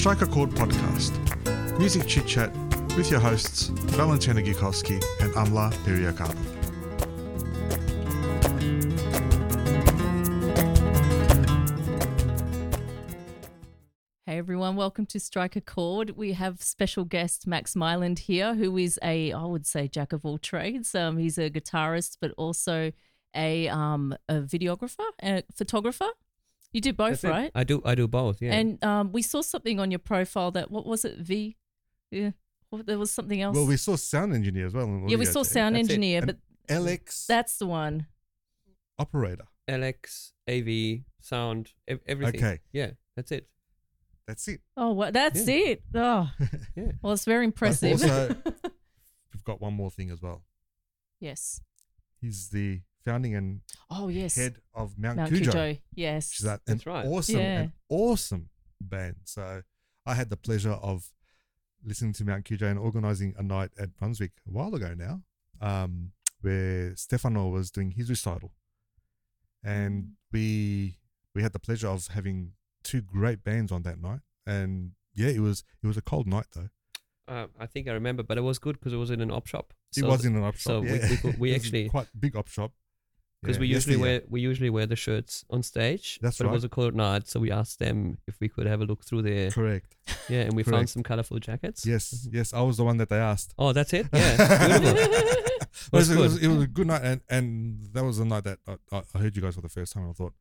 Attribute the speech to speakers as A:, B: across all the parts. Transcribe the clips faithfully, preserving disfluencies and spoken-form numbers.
A: Strike a Chord podcast. Music chit chat with your hosts Valentina Gikowski and Amla Periakaba.
B: Hey everyone, welcome to Strike a Chord. We have special guest Max Myland here, who is a, I would say, jack of all trades. Um, he's a guitarist, but also a um a videographer, a photographer. You do both,
C: That's
B: right?
C: It. I do. I do both. Yeah.
B: And um, we saw something on your profile that what was it? V, yeah. Well, there was something else.
A: Well, we saw sound engineer as well.
B: yeah, we saw sound
C: That's it.
B: engineer,
A: An
B: but
A: L X
B: that's the one.
A: operator.
C: L X, A V, sound, ev- everything.
A: Okay.
C: Yeah, that's it.
A: That's it.
B: Oh, well, that's
C: Yeah.
B: it. Oh,
C: Yeah.
B: well, it's very impressive.
A: also- We've got one more thing as well.
B: yes.
A: He's the founding and
B: Oh, yes.
A: head of Mount,
B: Mount
A: Cujo,
B: Cujo. Yes.
A: which is that
C: That's
A: an
C: right.
A: awesome,
B: Yeah.
A: an awesome band. So I had the pleasure of listening to Mount Cujo and organising a night at Brunswick a while ago now, um, where Stefano was doing his recital, and
B: Mm.
A: we we had the pleasure of having two great bands on that night. And yeah, it was it was a cold night though.
C: Uh, I think I remember, but it was good because it was in an op shop.
A: It was in an op shop.
C: so we-
A: yeah.
C: we could- we
A: It was a
C: actually-
A: quite big op shop.
C: because
A: Yeah,
C: we usually
A: yesteryear.
C: wear we usually wear the shirts on stage.
A: That's
C: but
A: right.
C: it was a cold night, so we asked them if we could have a look through there.
A: Correct.
C: Yeah, and we found
A: Correct.
C: some colorful jackets.
A: Yes, yes, I was the one that they asked.
C: Oh, that's it. Yeah, beautiful.
A: It was,
C: That's
A: it, was,
C: good.
A: it was a good night, and, and that was the night that I, I I heard you guys for the first time. And I thought,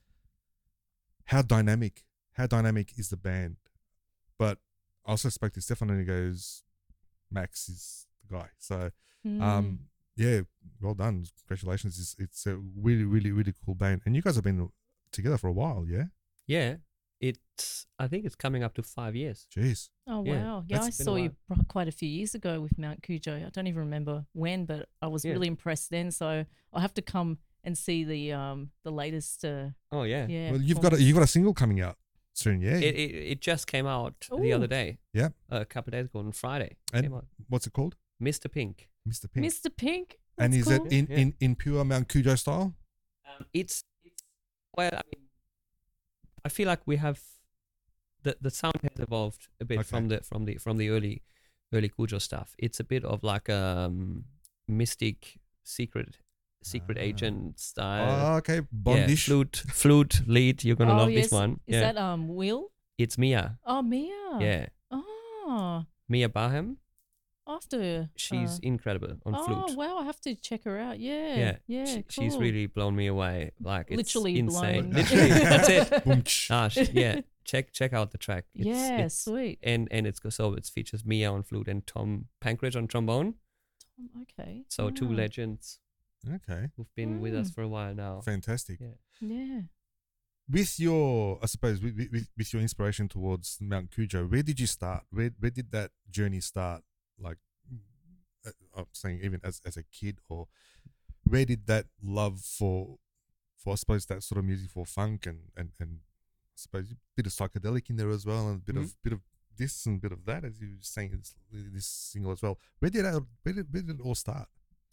A: how dynamic, how dynamic is the band? But I also spoke to Stefan, and he goes, Max is the guy. So,
B: Mm.
A: um, yeah, well done, congratulations. It's, it's a really, really, really cool band, and you guys have been together for a while, yeah?
C: Yeah, it's. I think it's coming up to five years.
A: Jeez,
B: Oh,
C: Yeah,
B: wow. Yeah, I
C: that's been a
B: saw you pr- quite a few years ago with Mount Cujo. I don't even remember when, but I was
C: Yeah.
B: really impressed then. So I'll have to come and see the um the latest. Uh,
C: Oh yeah.
B: yeah.
A: well, you've got a, you've got a single coming out soon, yeah?
C: It, it it just came out the other
B: Ooh.
C: day.
A: Yeah.
C: A couple of days ago on Friday.
A: And
C: Came out.
A: What's it called?
C: Mister Pink.
A: Mister Pink.
B: Mister Pink.
A: And
B: That's
A: is
B: cool.
A: it in,
C: Yeah.
A: in, in pure Mount Cujo style?
C: Um, it's it's well, I mean, I feel like we have the the sound has evolved a bit
A: Okay.
C: from the from the from the early early Cujo stuff. It's a bit of like um mystic secret secret
A: Ah.
C: agent style.
A: Oh, okay,
C: Yeah,
A: Bondish.
C: flute flute lead. You're gonna
B: oh,
C: love
B: yes.
C: this one.
B: Is
C: yeah,
B: that um Will?
C: it's Mia.
B: Oh, Mia.
C: Yeah,
B: Oh,
C: Mia Barham.
B: after.
C: She's
B: uh,
C: incredible on
B: oh,
C: flute.
B: wow. I have to check her out. Yeah.
C: Yeah,
B: Yeah.
C: she-
B: cool.
C: she's really blown me away. Like it's
B: Literally
C: insane.
B: blown.
C: Literally, that's it.
A: Boom, tsh.
C: Ah, sh- yeah. Check check out the track. It's,
B: yeah.
C: it's,
B: Sweet.
C: and and it's so it features Mia on flute and Tom Pankridge on trombone.
B: Um, Okay.
C: So two
B: wow.
C: legends
A: Okay,
C: who've been with us
B: Mm.
C: for a while now.
A: fantastic.
C: Yeah.
B: Yeah.
A: With your, I suppose, with, with, with your inspiration towards Mount Cujo, where did you start? Where where did that journey start? Like, uh, I'm saying even as, as a kid, or where did that love for, for I suppose that sort of music for funk and and and I suppose a bit of psychedelic in there as well, and a bit
C: Mhm.
A: of bit of this and a bit of that, as you were saying this, this single as well. Where did that, where did where did it all start?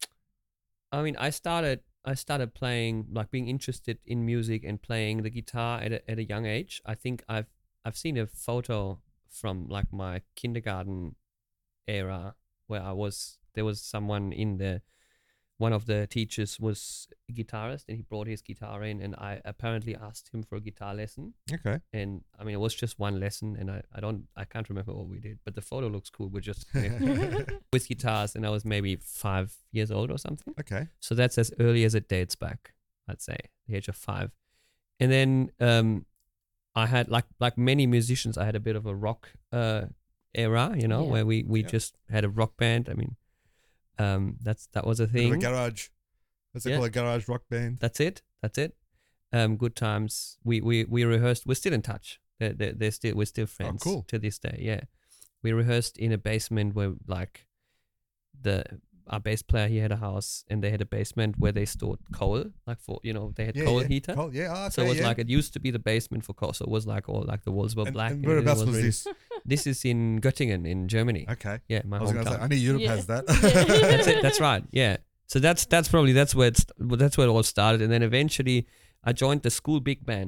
C: I mean, I started I started playing like being interested in music and playing the guitar at a, at a young age. I think I've I've seen a photo from like my kindergarten era where I was there was someone in the one of the teachers was a guitarist and he brought his guitar in and I apparently asked him for a guitar lesson.
A: Okay,
C: And I mean, it was just one lesson, and I, I don't, I can't remember what we did, but the photo looks cool. We're just with guitars, and I was maybe five years old or something.
A: okay,
C: So that's as early as it dates back, I'd say, the age of five. And then um, I had like like many musicians, I had a bit of a rock uh, era, you know,
B: Yeah.
C: where we we
A: Yeah.
C: just had a rock band. I mean, um, that's that was a
A: bit of a
C: thing.
A: garage. What's it
C: Yeah.
A: called? A garage rock band.
C: That's it. That's it. Um, good times. We we we rehearsed. We're still in touch. They're, they're, they're still we're still friends
A: cool.
C: to this day. Yeah, we rehearsed in a basement where like the our bass player he had a house and they had a basement where they stored coal, like for you know they had
A: Yeah,
C: coal
A: yeah.
C: heater.
A: Coal, yeah, okay,
C: So it was
A: yeah.
C: like it used to be the basement for coal. So it was like all like the walls were
A: and,
C: black.
A: and
C: and everything
A: whereabouts was
C: really-
A: this?
C: This is in Göttingen in Germany.
A: Okay.
C: Yeah, my
A: I was going to say,
C: hometown.
A: I know Europe
B: Yeah.
A: has that.
C: That's it. That's right. Yeah. So that's that's probably that's where it's that's where it all started, and then eventually I joined the school big band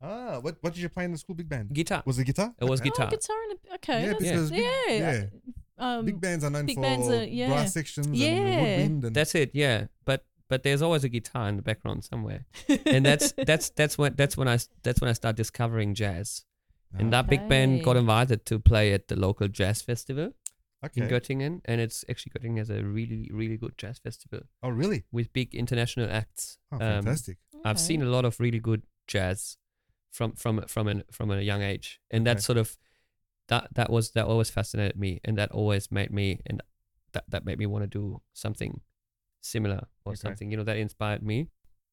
A: Ah, what what did you play in the school big band?
C: Guitar.
A: Was it guitar?
C: It was
A: Okay.
C: guitar.
B: Oh, guitar and a, okay.
A: Yeah,
B: that's,
A: because big-
B: yeah.
A: yeah.
B: Um,
A: Big bands are known
B: big
A: for
B: bands are- yeah.
A: brass sections
B: Yeah.
A: and woodwind and
C: That's it. Yeah, but but there's always a guitar in the background somewhere, and that's that's that's when that's when I s- that's when I start discovering jazz. And that big band got
B: Okay.
C: invited to play at the local jazz festival
A: okay.
C: in Göttingen, and it's actually Göttingen has a really really good jazz festival
A: Oh, really?
C: with big international acts.
A: Oh,
C: Um,
A: fantastic.
C: I've
B: Okay.
C: seen a lot of really good jazz from from from an from a young age, and that
A: Okay.
C: sort of that that was that always fascinated me, and that always made me and that that made me want to do something similar or
A: Okay.
C: something, you know, that inspired me.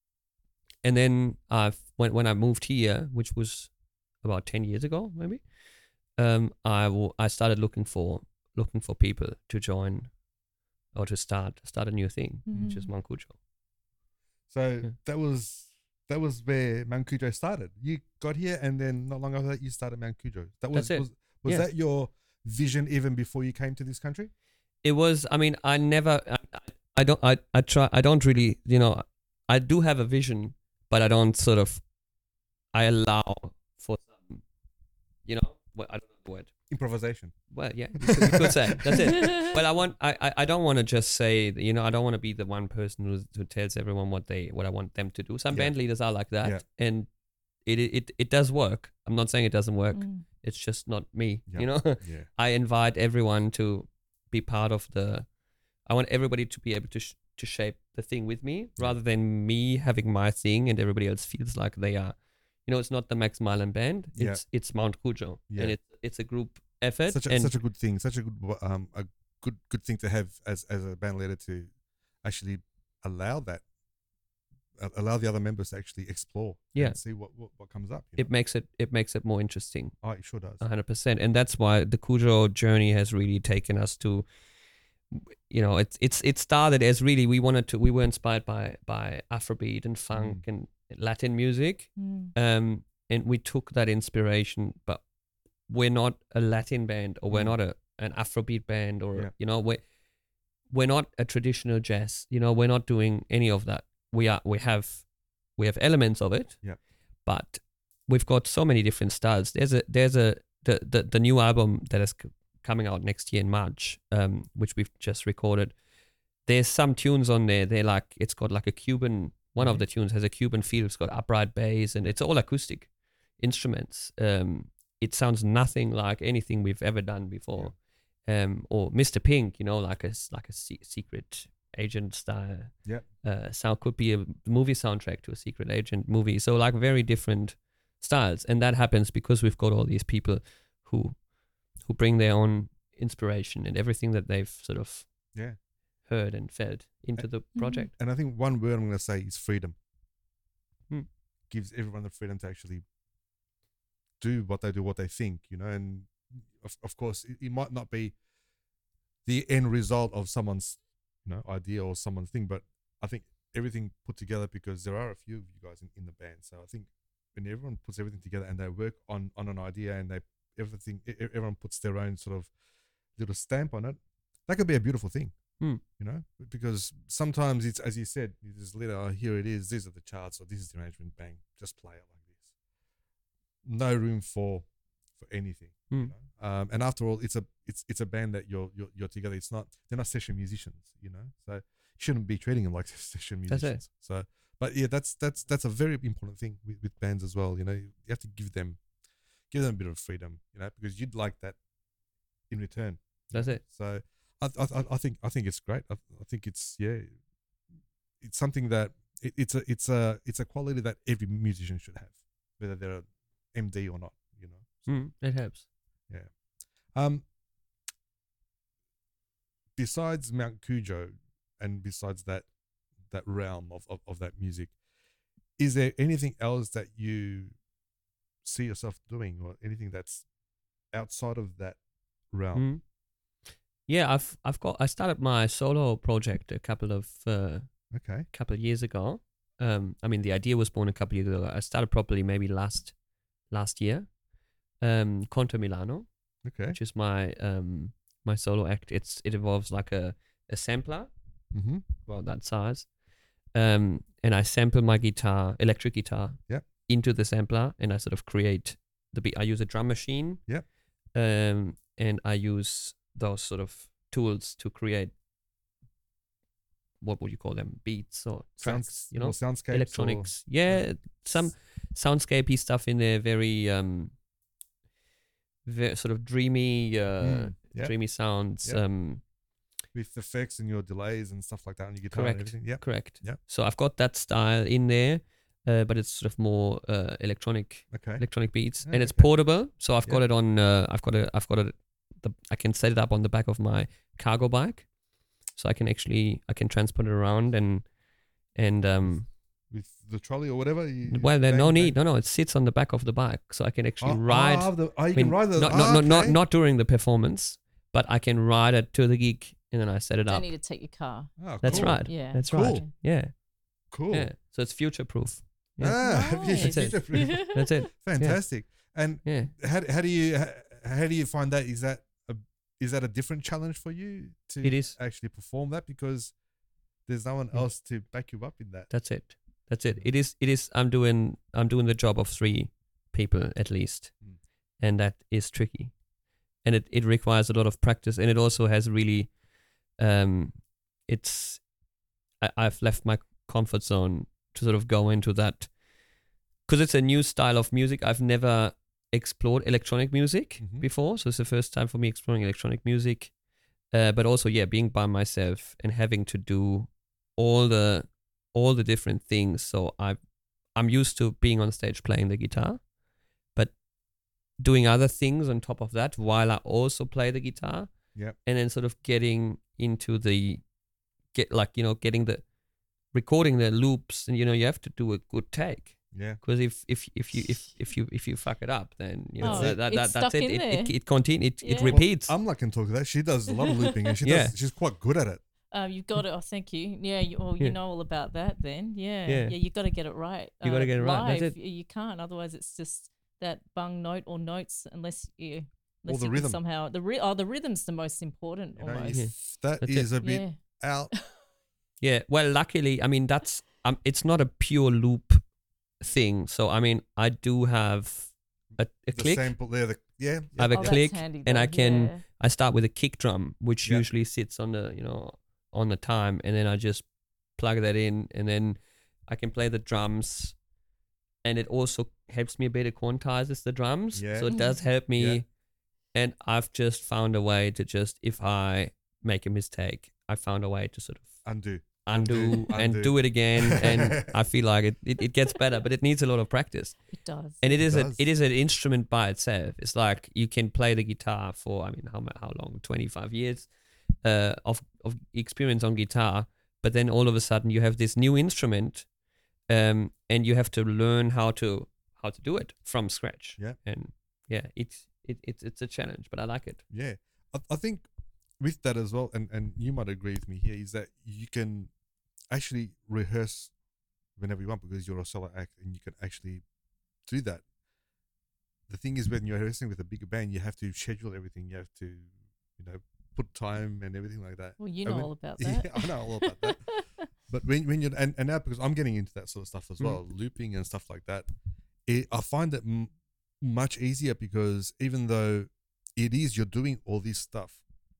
C: And then I've when when I moved here, which was about ten years ago, maybe, um, I w- I started looking for looking for people to join or to start start a new thing, which is
B: Mhm.
C: Mancujo.
A: So
C: Yeah.
A: that was that was where Mount Cujo started. You got here, and then not long after that, you started Mount Cujo. That was
C: That's it.
A: was, was
C: Yeah.
A: that your vision even before you came to this country?
C: It was. I mean, I never. I, I- I don't. I. I try. I don't really. You know. I do have a vision, but I don't sort of. I allow for some. You know. Well, I don't know the word.
A: Improvisation.
C: Well, yeah, you could, you could say that's it. But I want. I. I, I don't want to just say. that, You know. I don't want to be the one person who who tells everyone what they what I want them to do. Some
A: Yeah.
C: band leaders are like that,
A: Yeah.
C: and it, it it does work. I'm not saying it doesn't work.
B: Mm.
C: It's just not me.
A: Yeah.
C: You know.
A: Yeah.
C: I invite everyone to be part of the. I want everybody to be able to sh- to shape the thing with me, rather than me having my thing and everybody else feels like they are. You know, it's not the Max Mylan band.
A: Yeah.
C: It's it's Mount Cujo,
A: Yeah.
C: and it's it's a group effort.
A: Such a,
C: and
A: such a good thing. Such a good um a good good thing to have as as a band leader to actually allow that uh, allow the other members to actually explore.
C: Yeah.
A: And see what, what what comes up. You
C: it makes it it makes it more interesting.
A: know? Oh, it sure does.
C: A hundred percent, and that's why the Cujo journey has really taken us to. You know, it's it's it started as really we wanted to. We were inspired by by Afrobeat and funk and Latin music.
B: Mm.
C: um, and we took that inspiration, but we're not a Latin band, or we're
A: Mm.
C: not a an Afrobeat band, or
A: Yeah.
C: you know, we're we're not a traditional jazz. You know, we're not doing any of that. We are we have we have elements of it,
A: Yeah.
C: but we've got so many different styles. There's a there's a the the, the new album that is c- coming out next year in March, um, which we've just recorded. There's some tunes on there. They're like it's got like a Cuban. One of
A: Mhm.
C: the tunes has a Cuban feel. It's got upright bass, and it's all acoustic instruments. Um, it sounds nothing like anything we've ever done before. Um, or Mister Pink, you know, like a s- like a se- secret agent style.
A: Yeah.
C: Uh, sound could be a movie soundtrack to a secret agent movie. So like very different styles, and that happens because we've got all these people who who bring their own inspiration and everything that they've sort of
A: Yeah.
C: heard and felt into the project.
A: And I think one word I'm going to say is freedom.
C: Hmm.
A: Gives everyone the freedom to actually do what they do, what they think, you know. And of, of course, it, it might not be the end result of someone's, you know, idea or someone's thing, but I think everything put together, because there are a few of you guys in, in the band. So I think when everyone puts everything together and they work on, on an idea, and they everything e- e- everyone puts their own sort of little stamp on it, that could be a beautiful thing.
C: Hmm.
A: You know, because sometimes it's, as you said, you just let it, oh, here it is, these are the charts, or this is the arrangement, bang, just play it like this. No room for for anything.
C: Hmm.
A: You know? Um, and after all, it's a it's it's a band that you're you're you're together. It's not they're not session musicians, you know. So you shouldn't be treating them like session
C: That's it.
A: musicians. So, but yeah, that's that's that's a very important thing with, with bands as well. You know, you have to give them give them a bit of freedom, you know, because you'd like that in return.
C: That's it.
A: So I I, I think I think it's great. I, I think it's yeah, it's something that it, it's a it's a it's a quality that every musician should have, whether they're an M D or not. You know. So,
C: Mm, it helps.
A: yeah. Um. Besides Mount Cujo, and besides that that realm of, of, of that music, is there anything else that you see yourself doing, or anything that's outside of that realm?
C: Mm. Yeah, I've I've got I started my solo project a couple of uh,
A: Okay.
C: couple of years ago. Um, I mean, the idea was born a couple of years ago. I started properly maybe last last year. Um, Conto Milano,
A: Okay.
C: which is my um my solo act. It's it involves like a a sampler,
A: Mm-hmm.
C: about that size, um, and I sample my guitar, electric guitar,
A: Yep.
C: into the sampler and I sort of create the beat. I use a drum machine.
A: Yep.
C: Um, and I use those sort of tools to create, what would you call them? Beats or tracks,
A: Sounds,
C: you know?
A: or soundscapes,
C: Electronics. Yeah, some soundscapey stuff in there, very um very sort of dreamy uh
A: or, mm, yeah,
C: dreamy sounds.
A: Yep.
C: Um
A: with effects and your delays and stuff like that on your guitar
C: Correct.
A: and everything. Yeah,
C: correct.
A: Yep.
C: So I've got that style in there, uh, but it's sort of more uh, electronic
A: okay,
C: electronic beats,
A: Ah,
C: and it's
A: okay.
C: portable. So I've got
A: Yeah.
C: it on. Uh, I've got it. I've got it. The I can set it up on the back of my cargo bike, so I can actually I can transport it around and and um.
A: with the trolley or whatever. You,
C: Well, there's
A: bang,
C: no
A: bang.
C: need. No, no. It sits on the back of the bike, so I can actually
A: Oh,
C: ride.
A: Oh, the, oh you
C: I mean,
A: can ride the.
C: not,
A: oh,
C: not, not, not,
A: okay.
C: not during the performance, but I can ride it to the gig and then I set it
B: Don't
C: up.
B: need to take your car.
A: Oh,
C: That's
A: cool.
C: right.
B: Yeah.
C: That's
A: Cool.
C: right. Yeah.
A: Cool.
C: Yeah. So it's future proof. Yeah.
A: Ah,
B: Nice.
C: That's it.
A: future-proof.
C: That's it.
A: Fantastic. And
C: Yeah.
A: how how do you how, how do you find that? Is that a is that a different challenge for you to
C: It is.
A: actually perform that, because there's no one
C: Yeah.
A: else to back you up in that?
C: That's it. That's it. It is. It is. I'm doing. I'm doing the job of three people at least,
A: Mm.
C: and that is tricky, and it, it requires a lot of practice, and it also has really, um, it's. I, I've left my comfort zone to sort of go into that, because it's a new style of music. I've never explored electronic music
A: Mhm.
C: before, so it's the first time for me exploring electronic music, uh, but also yeah, being by myself and having to do all the all the different things. So I, I'm used to being on stage playing the guitar, but doing other things on top of that while I also play the guitar.
A: Yep.
C: And then sort of getting into the, get like, you know, getting the, recording the loops, and you know, you have to do a good take.
A: Yeah.
C: Because if, if if you if if you if you fuck it up, then you know
B: Oh,
C: that, that,
B: it's
C: that that's
B: stuck
C: it.
B: in
C: It, it
B: there.
C: it continue it, it
B: Yeah.
C: repeats.
A: I'm like can talk to that. She does a lot of looping, and she
C: Yeah.
A: does. She's quite good at it.
B: Um, you've got it. Oh, thank you. Yeah, you, well, you
C: Yeah.
B: know all about that then. Yeah,
C: Yeah.
B: yeah. You got to get it right.
C: You gotta get it right, that's
B: live.
C: it.
B: Y- You can't. Otherwise, it's just that bung note or notes. Unless you, unless
A: the
B: you can
A: rhythm.
B: somehow the ri- oh the rhythm's the most important
A: You know,
B: almost.
C: Yeah.
A: if that
C: That's
A: is
C: it.
A: a bit
B: Yeah.
A: out.
C: Yeah, well, luckily, I mean, that's um, it's not a pure loop thing. So, I mean, I do have a, a
A: The
C: click.
A: sample there. The, yeah.
C: I have a
B: Oh, that's
C: click,
B: handy
C: and
B: though,
C: I can.
B: yeah.
C: I start with a kick drum, which
A: Yeah.
C: usually sits on the, you know, on the time, and then I just plug that in, and then I can play the drums, and it also helps me a bit. It quantizes the drums,
A: Yeah.
C: so it does
B: Mhm.
C: help me.
A: Yeah.
C: And I've just found a way to just, if I make a mistake, I found a way to sort of
A: Undo.
C: undo,
A: Undo,
C: and
A: undo.
C: do it again, and I feel like it, it, it gets better, but it needs a lot of practice.
B: It does.
C: And it is a
A: does.
C: it is an instrument by itself. It's like you can play the guitar for, I mean, how mu- how long? twenty-five years uh, of of experience on guitar, but then all of a sudden you have this new instrument, um, and you have to learn how to how to do it from scratch.
A: Yeah.
C: And yeah, it's it, it's it's a challenge, but I like it.
A: Yeah. I, I think with that as well, and, and you might agree with me here, is that you can actually rehearse whenever you want, because you're a solo act and you can actually do that. The thing is, when you're rehearsing with a bigger band, you have to schedule everything. You have to, you know, put time and everything like that.
B: well, you
A: and
B: know
A: when-
B: all about
A: Yeah,
B: that.
A: I know all about that. But when when you're and, and now, because I'm getting into that sort of stuff as
C: Mm.
A: well, looping and stuff like that, it, I find it m- much easier, because even though it is you're doing all this stuff,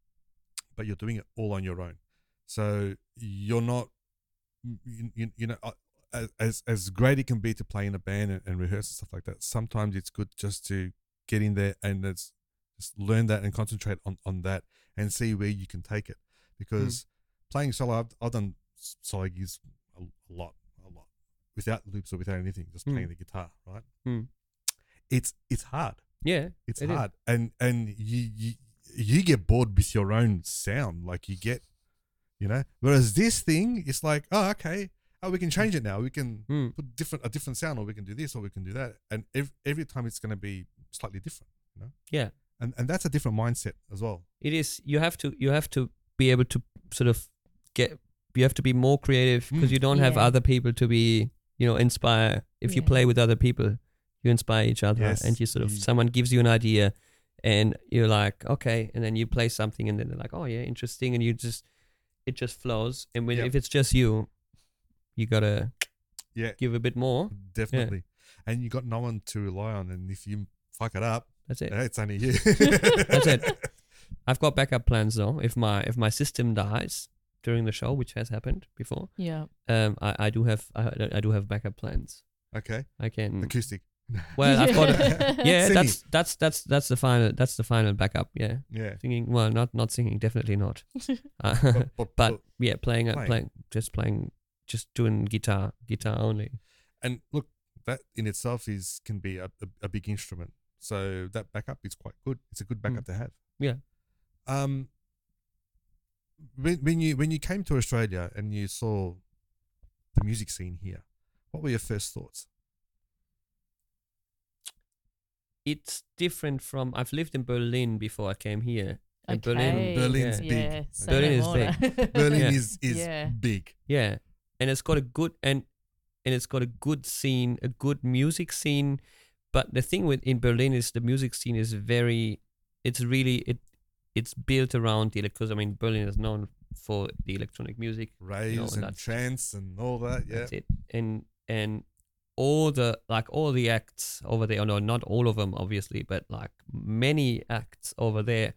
A: but you're doing it all on your own, so you're not, you, you, you know, uh, as as great it can be to play in a band and, and rehearse and stuff like that. Sometimes it's good just to get in there and it's, just learn that and concentrate on on that and see where you can take it, because playing solo, I've, I've done solo gigs a, a lot, a lot, without loops or without anything, just
C: Mm.
A: playing the guitar, right?
C: Mm.
A: It's it's hard.
C: Yeah,
A: It's
C: it is.
A: hard, and and you, you you get bored with your own sound, like you get, you know. Whereas this thing, it's like, oh, okay, oh, we can change it now. We can
C: Mm.
A: put different a different sound, or we can do this, or we can do that, and every, every time it's going to be slightly different, you know.
C: Yeah.
A: And and that's a different mindset as well.
C: It is. You have to. You have to be able to sort of get. You have to be more creative, because
A: Mm.
C: you don't have
B: Yeah.
C: other people to be, you know, inspire. If you
B: Yeah.
C: play with other people, you inspire each other,
A: Yes.
C: and you sort of
A: You-
C: someone gives you an idea, and you're like, okay, and then you play something, and then they're like, oh yeah, interesting, and you just, it just flows. And when
A: Yep.
C: if it's just you, you gotta
A: Yeah,
C: give a bit more.
A: definitely. and you got no one to rely on. And if you fuck it up,
C: That's it.
A: eh, it's only you.
C: That's it. I've got backup plans though. If my if my system dies during the show, which has happened before,
B: Yeah.
C: um, I, I do have I, I do have backup plans.
A: Okay,
C: I can.
A: acoustic.
C: Well, I've got. A, yeah,
A: Singing.
C: that's that's that's that's the final that's the final backup. Yeah,
A: Yeah,
C: singing. Well, not not singing. Definitely not. Uh,
A: but, but,
C: but yeah, playing,
A: playing.
C: playing, playing, just playing, just doing guitar, guitar only.
A: and look, that in itself is can be a, a, a big instrument. So that backup is quite good. It's a good backup to have.
C: Yeah.
A: Um. When when you when you came to Australia and you saw the music scene here, what were your first thoughts?
C: It's different from. I've lived in Berlin before I came here. And
B: Okay.
C: Berlin,
A: Berlin's
C: yeah,
A: big.
B: Yeah. say
C: Berlin
B: no
C: is
B: more.
C: big.
A: Berlin
C: Yeah.
A: is is
B: Yeah.
A: big.
C: yeah, and it's got a good and and it's got a good scene, a good music scene. But the thing with in Berlin is the music scene is very. It's really it. It's built around the because I mean Berlin is known for the electronic music.
A: Raves
C: and
A: and
C: that's-
A: trance and all that. Yeah.
C: That's it. And and all the like all the acts over there. No, not all of them, obviously, but like many acts over there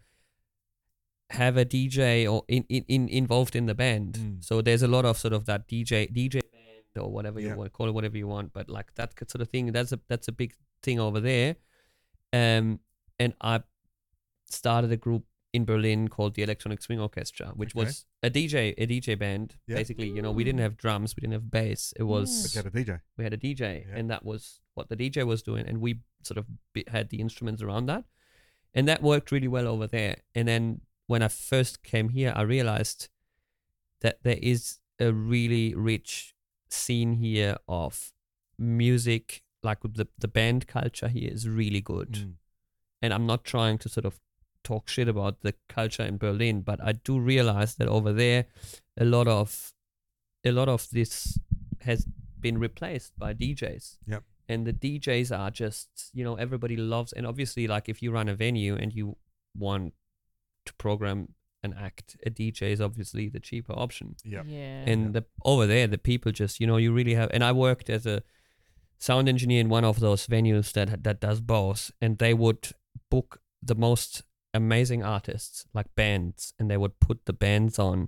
C: have a D J or in, in, in involved in the band.
A: Mm.
C: So there's a lot of sort of that D J D J band or whatever you
A: Yeah.
C: want call it, whatever you want. But like that sort of thing. That's a that's a big thing over there. Um, and I started a group in Berlin called the Electronic Swing Orchestra, which
A: Okay.
C: was a D J a D J band.
A: Yeah.
C: Basically, you know, we didn't
B: Mm.
C: have drums, we didn't have bass. It was
A: But you had a D J.
C: we had a D J,
A: Yeah.
C: and that was what the D J was doing, and we sort of bi- had the instruments around that, and that worked really well over there. And then when I first came here, I realized that there is a really rich scene here of music, like the the band culture here is really good.
A: Mm.
C: And I'm not trying to sort of talk shit about the culture in Berlin, but I do realize that over there, a lot of a lot of this has been replaced by D Js.
A: Yep.
C: And the D Js are just, you know, everybody loves, and obviously, like if you run a venue and you want to program an act, a D J is obviously the cheaper option.
A: Yeah.
B: Yeah.
C: And the over there, the people just, you know, you really have. And I worked as a sound engineer in one of those venues that that does both, and they would book the most amazing artists, like bands, and they would put the bands on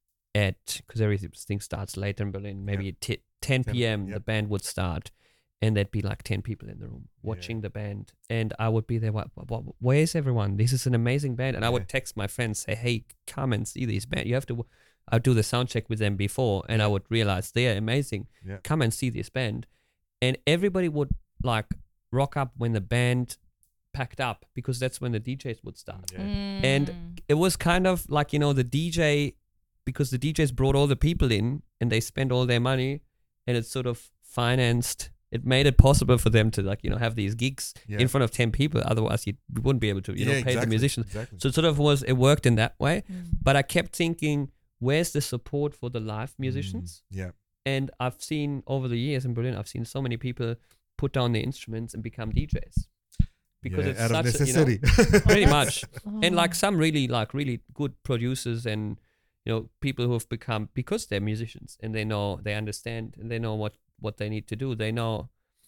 C: at because everything starts later in Berlin, maybe at t- ten p.m.
A: yep.
C: the band would start, and there'd be like ten people in the room watching the band, and I would be there. What, what, where's everyone? This is an amazing band, and I
A: Yeah.
C: would text my friends, say, "Hey, come and see this band. You have to." I'd do the sound check with them before, and I would realize they're amazing.
A: Yeah.
C: Come and see this band, and everybody would like rock up when the band packed up because that's when the D Js would start.
A: Yeah.
C: And
B: Mm.
C: it was kind of like, you know, the D J, because the D Js brought all the people in and they spent all their money, and it sort of financed, it made it possible for them to, like, you know, have these gigs
A: Yeah.
C: in front of ten people. Otherwise, you we wouldn't be able to, you know,
A: Yeah,
C: pay the
A: exactly,
C: musicians.
A: Exactly.
C: So it sort of was, it worked in that way.
B: Mm.
C: But I kept thinking, where's the support for the live musicians?
A: Mm, yeah.
C: And I've seen over the years in Berlin, I've seen so many people put down their instruments and become D Js. Because
A: yeah,
C: it's
A: out of
C: such a, you know,
A: necessity.
C: pretty much. And
B: Oh.
C: like some really like really good producers and, you know, people who have become, because they're musicians and they know, they understand and they know what, what they need to do. They know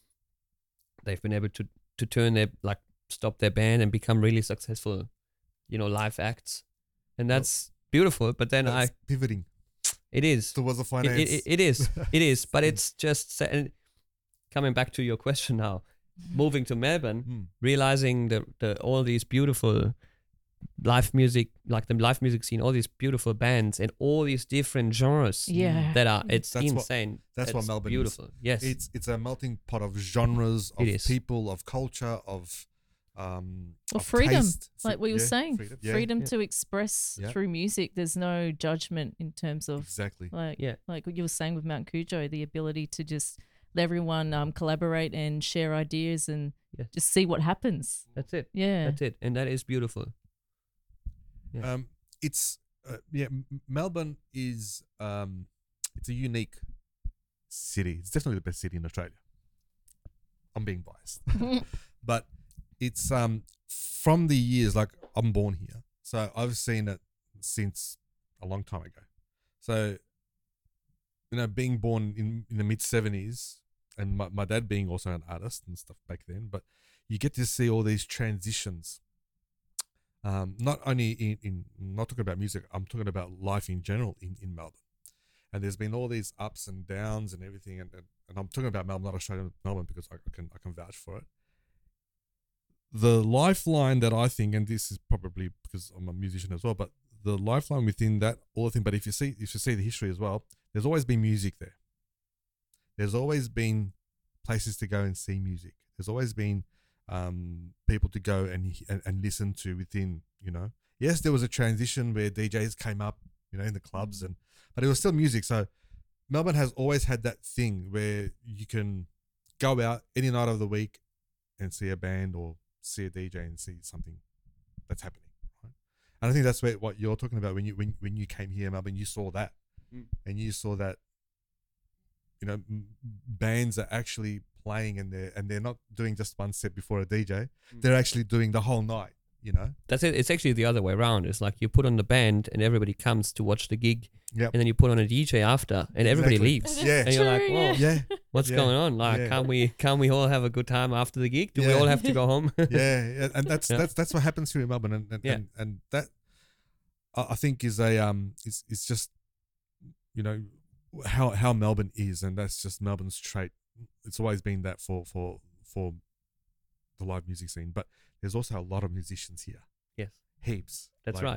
C: they've been able to, to turn their, like stop their band and become really successful, you know, live acts. And that's beautiful. But then
A: That's
C: I,
A: pivoting
C: it is.
A: towards the
C: It,
A: finance.
C: it, it is. It is. But it's just sa- and coming back to your question now, moving to Melbourne,
A: Mm.
C: realizing the, the all these beautiful live music, like the live music scene, all these beautiful bands and all these different genres
B: Yeah.
C: that are, it's
A: That's what-
C: insane.
A: that's what
C: It's
A: Melbourne is.
C: beautiful. Yes.
A: It's it's a melting pot of genres, of
C: It is.
A: people, of culture, of um,
B: Well,
A: of
B: freedom,
A: taste.
B: like we were
A: Yeah,
B: saying,
A: freedom,
B: freedom,
A: yeah,
B: to express
A: Yeah.
B: through music. There's no judgment in terms of
A: exactly.
B: like
C: Yeah.
B: like what you were saying with Mount Cujo, the ability to just let everyone um, collaborate and share ideas and
C: Yeah.
B: just see what happens.
C: That's it.
B: Yeah.
C: That's it. And that is beautiful. Yeah.
A: Um, it's uh, yeah. M- Melbourne is um, it's a unique city. It's definitely the best city in Australia. I'm being biased, but it's um from the years, like I'm born here, so I've seen it since a long time ago. So you know, being born in in the mid seventies, and my, my dad being also an artist and stuff back then, but you get to see all these transitions. Um, not only in, in not talking about music, I'm talking about life in general in, in Melbourne. And there's been all these ups and downs and everything, and, and, and I'm talking about Melbourne, not Australia, Melbourne, because I, I can I can vouch for it. The lifeline that I think, and this is probably because I'm a musician as well, but the lifeline within that, all the thing. But if you see if you see the history as well, there's always been music there. There's always been places to go and see music. There's always been um, people to go and, and and listen to within. You know, yes, there was a transition where D Js came up, you know, in the clubs, and but it was still music. So Melbourne has always had that thing where you can go out any night of the week and see a band or see a D J and see something that's happening. Right? And I think that's where, what you're talking about when you when, when you came here, Melbourne, you saw that. Mm. And you saw that, you know, m- bands are actually playing and they're, and they're not doing just one set before a D J. Mm. They're actually doing the whole night, you know.
C: That's it. It's actually the other way around. It's like you put on the band and everybody comes to watch the gig.
A: Yep.
C: And then you put on a D J after and everybody
A: Exactly.
C: leaves.
A: Yeah.
C: And you're like,
B: True,
C: whoa,
A: Yeah.
C: what's
A: Yeah.
C: going on? Like,
A: Yeah.
C: can't we can't we all have a good time after the gig? Do we
A: Yeah.
C: all have to go home?
A: yeah, yeah, and that's
C: Yeah.
A: that's that's what happens here in Melbourne, and and,
C: Yeah.
A: and, and that I I think is a um is is just, you know, how how Melbourne is, and that's just Melbourne's trait. It's always been that for for for the live music scene, but there's also a lot of musicians here.
C: Yes.
A: Heaps.
C: That's
A: Like,
C: right.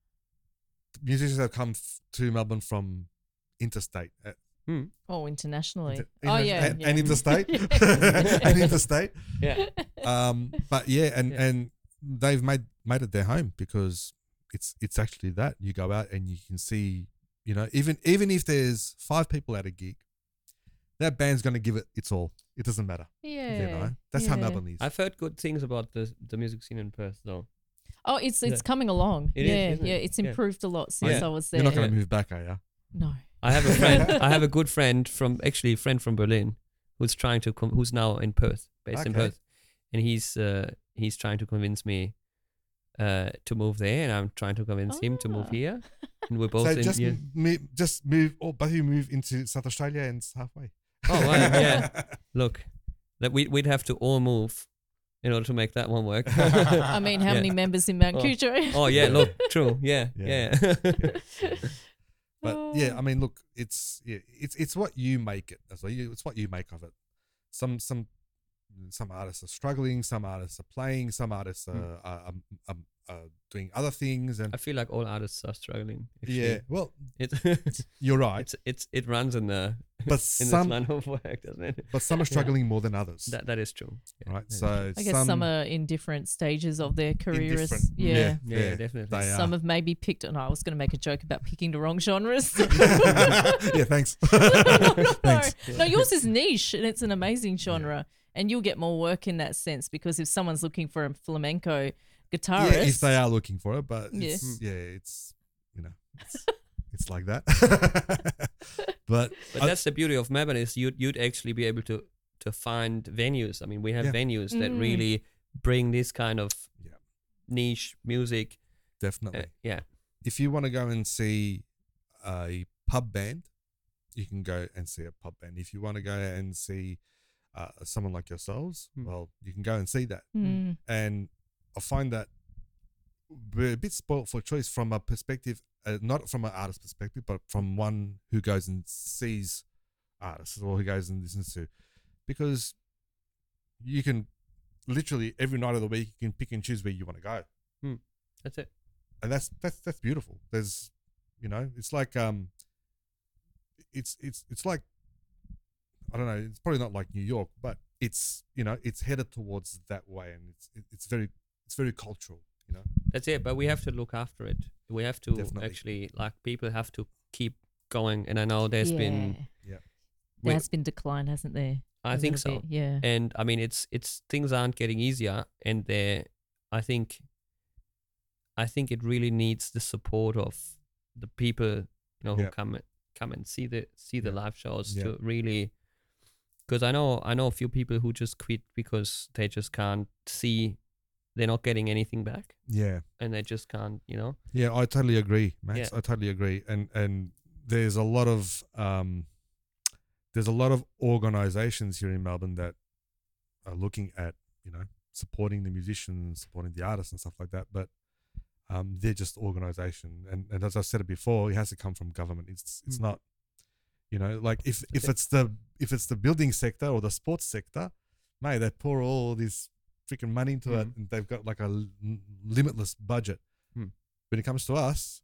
A: Musicians have come f- to Melbourne from interstate. Uh,
C: Hmm.
B: Oh, internationally.
A: inter-
B: oh,
A: inter-
B: yeah.
A: and,
B: yeah.
A: and interstate,
B: Yeah.
A: and interstate.
C: Yeah.
A: Um, but yeah, and
C: Yeah.
A: and they've made made it their home because it's it's actually that you go out and you can see, you know, even even if there's five people at a gig, that band's going to give it its all. It doesn't matter.
B: Yeah.
A: You know, that's how
B: yeah.
A: Melbourne is.
C: I've heard good things about the the music scene in Perth, though.
B: Oh, it's it's
C: Yeah.
B: coming along.
C: It is,
B: yeah,
C: isn't it?
B: yeah. It's
C: Yeah.
B: improved a lot since
C: Yeah.
B: I was there.
A: You're not going to
C: Yeah.
A: move back, are you?
B: No.
C: I have a friend. I have a good friend from actually a friend from Berlin, who's trying to com- who's now in Perth, based in
A: Okay.
C: Perth, and he's uh, he's trying to convince me uh, to move there, and I'm trying to convince him to move
B: Ah.
C: here, and we're both
A: So
C: in.
A: just
C: yeah.
A: m- move, just move, or both of you move into South Australia and it's halfway.
C: Oh, wow, yeah. Look, that we we'd have to all move in order to make that one work.
B: I mean, how
C: Yeah.
B: many members in Mount
C: Oh.
B: Cujo?
C: Oh yeah, look, true, yeah,
A: Yeah.
C: yeah.
A: But yeah, I mean, look, it's yeah, it's it's what you make it. So you, it's what you make of it. Some some some artists are struggling. Some artists are playing. Some artists are,
C: Mm.
A: are, are, are, are doing other things. And
C: I feel like all artists are struggling. Actually.
A: yeah, well,
C: It's
A: you're right.
C: it's it's it runs in the
A: But
C: in
A: some
C: this line of work, doesn't it?
A: but some are struggling more than others.
C: That that is true. Yeah,
A: right.
C: yeah.
A: So
B: I guess some, are in different stages of their careers.
A: different-
B: Yeah.
A: yeah.
C: yeah, definitely.
A: They
B: Some
A: are.
B: have maybe picked. No, I was going to make a joke about picking the wrong genres.
A: yeah, thanks.
B: no,
A: Thanks.
B: no, yours is niche and it's an amazing genre, and you'll get more work in that sense because if someone's looking for a flamenco guitarist,
A: Yeah, if they are looking for it, but
B: Yeah.
A: it's, yeah, it's you know, it's, it's like that. but
C: But
A: I-
C: that's the beauty of Melbourne is you'd you'd actually be able to to find venues. I mean, we have
A: Yeah.
C: venues that
B: Mm.
C: really bring this kind of
A: Yeah.
C: niche music.
A: definitely.
C: Uh, yeah,
A: If you want to go and see a pub band, you can go and see a pub band. If you want to go and see uh, someone like yourselves,
C: Hmm.
A: well, you can go and see that.
B: Mm.
A: And I find that we're a bit spoilt for choice from a perspective, uh, not from an artist perspective, but from one who goes and sees artists or who goes and listens to, because you can literally every night of the week you can pick and choose where you want to go.
C: that's it.
A: And that's that's that's beautiful. There's, you know, it's like um, it's it's it's like, I don't know. It's probably not like New York, but it's, you know, it's headed towards that way, and it's it, it's very it's very cultural, you know.
C: That's it. But we have to look after it. We have to
A: Definitely.
C: actually like people have to keep going. And I know there's been
A: Yeah.
C: we-
B: There's been decline, hasn't there?
C: I
B: A
C: think so.
B: little bit, yeah.
C: And I mean it's it's things aren't getting easier, and they I think I think it really needs the support of the people, you know, who
A: Yeah.
C: come come and see the see the
A: Yeah.
C: live shows
A: Yeah.
C: to really, because I know I know a few people who just quit because they just can't see, they're not getting anything back,
A: Yeah.
C: and they just can't, you know.
A: Yeah, I totally agree, Max.
C: Yeah.
A: I totally agree. And and there's a lot of um there's a lot of organizations here in Melbourne that are looking at, you know, supporting the musicians, supporting the artists and stuff like that. But um, they're just organization. And, and as I said it before, it has to come from government. It's it's
C: Mm.
A: not, you know, like if, if it's the if it's the building sector or the sports sector, mate, they pour all this freaking money into it
C: Mm.
A: and they've got like a l- limitless budget.
C: Mm.
A: When it comes to us,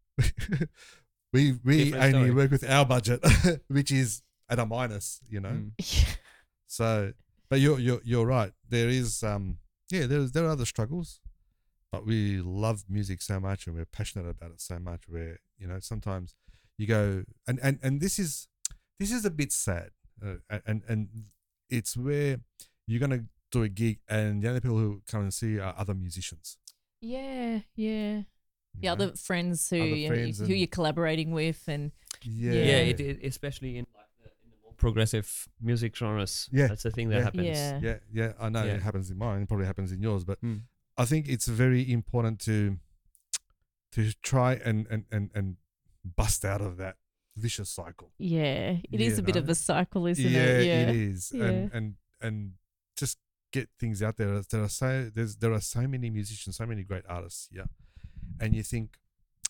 A: we we
C: Different
A: only
C: story.
A: work with our budget, which is at a minus, you know.
C: Mm.
A: So, but you're you're you're right. There is um yeah, there's there are other struggles, but we love music so much and we're passionate about it so much. Where you know sometimes you go and and and this is this is a bit sad, uh, and and it's where you're gonna do a gig and the only people who come and see are other musicians.
B: Yeah, yeah.
A: you
B: The
A: know?
B: other friends who
A: Other
B: you know,
A: friends
B: who
A: and-
B: you're collaborating with, and
A: yeah,
C: Yeah,
B: Yeah.
C: it, it, especially in like the, in the more progressive music genres.
A: Yeah,
C: That's the thing that
A: yeah.
C: happens.
B: Yeah.
A: yeah, yeah. I know
C: Yeah.
A: it happens in mine. It probably happens in yours, but
C: Mm.
A: I think it's very important to to try and and and, and bust out of that vicious cycle.
B: yeah, it is
A: You
B: a bit of
A: know?
B: a cycle, isn't
A: yeah,
B: it? Yeah,
A: it is,
B: Yeah.
A: and and and just get things out there. There are so there's there are so many musicians, so many great artists here, and you think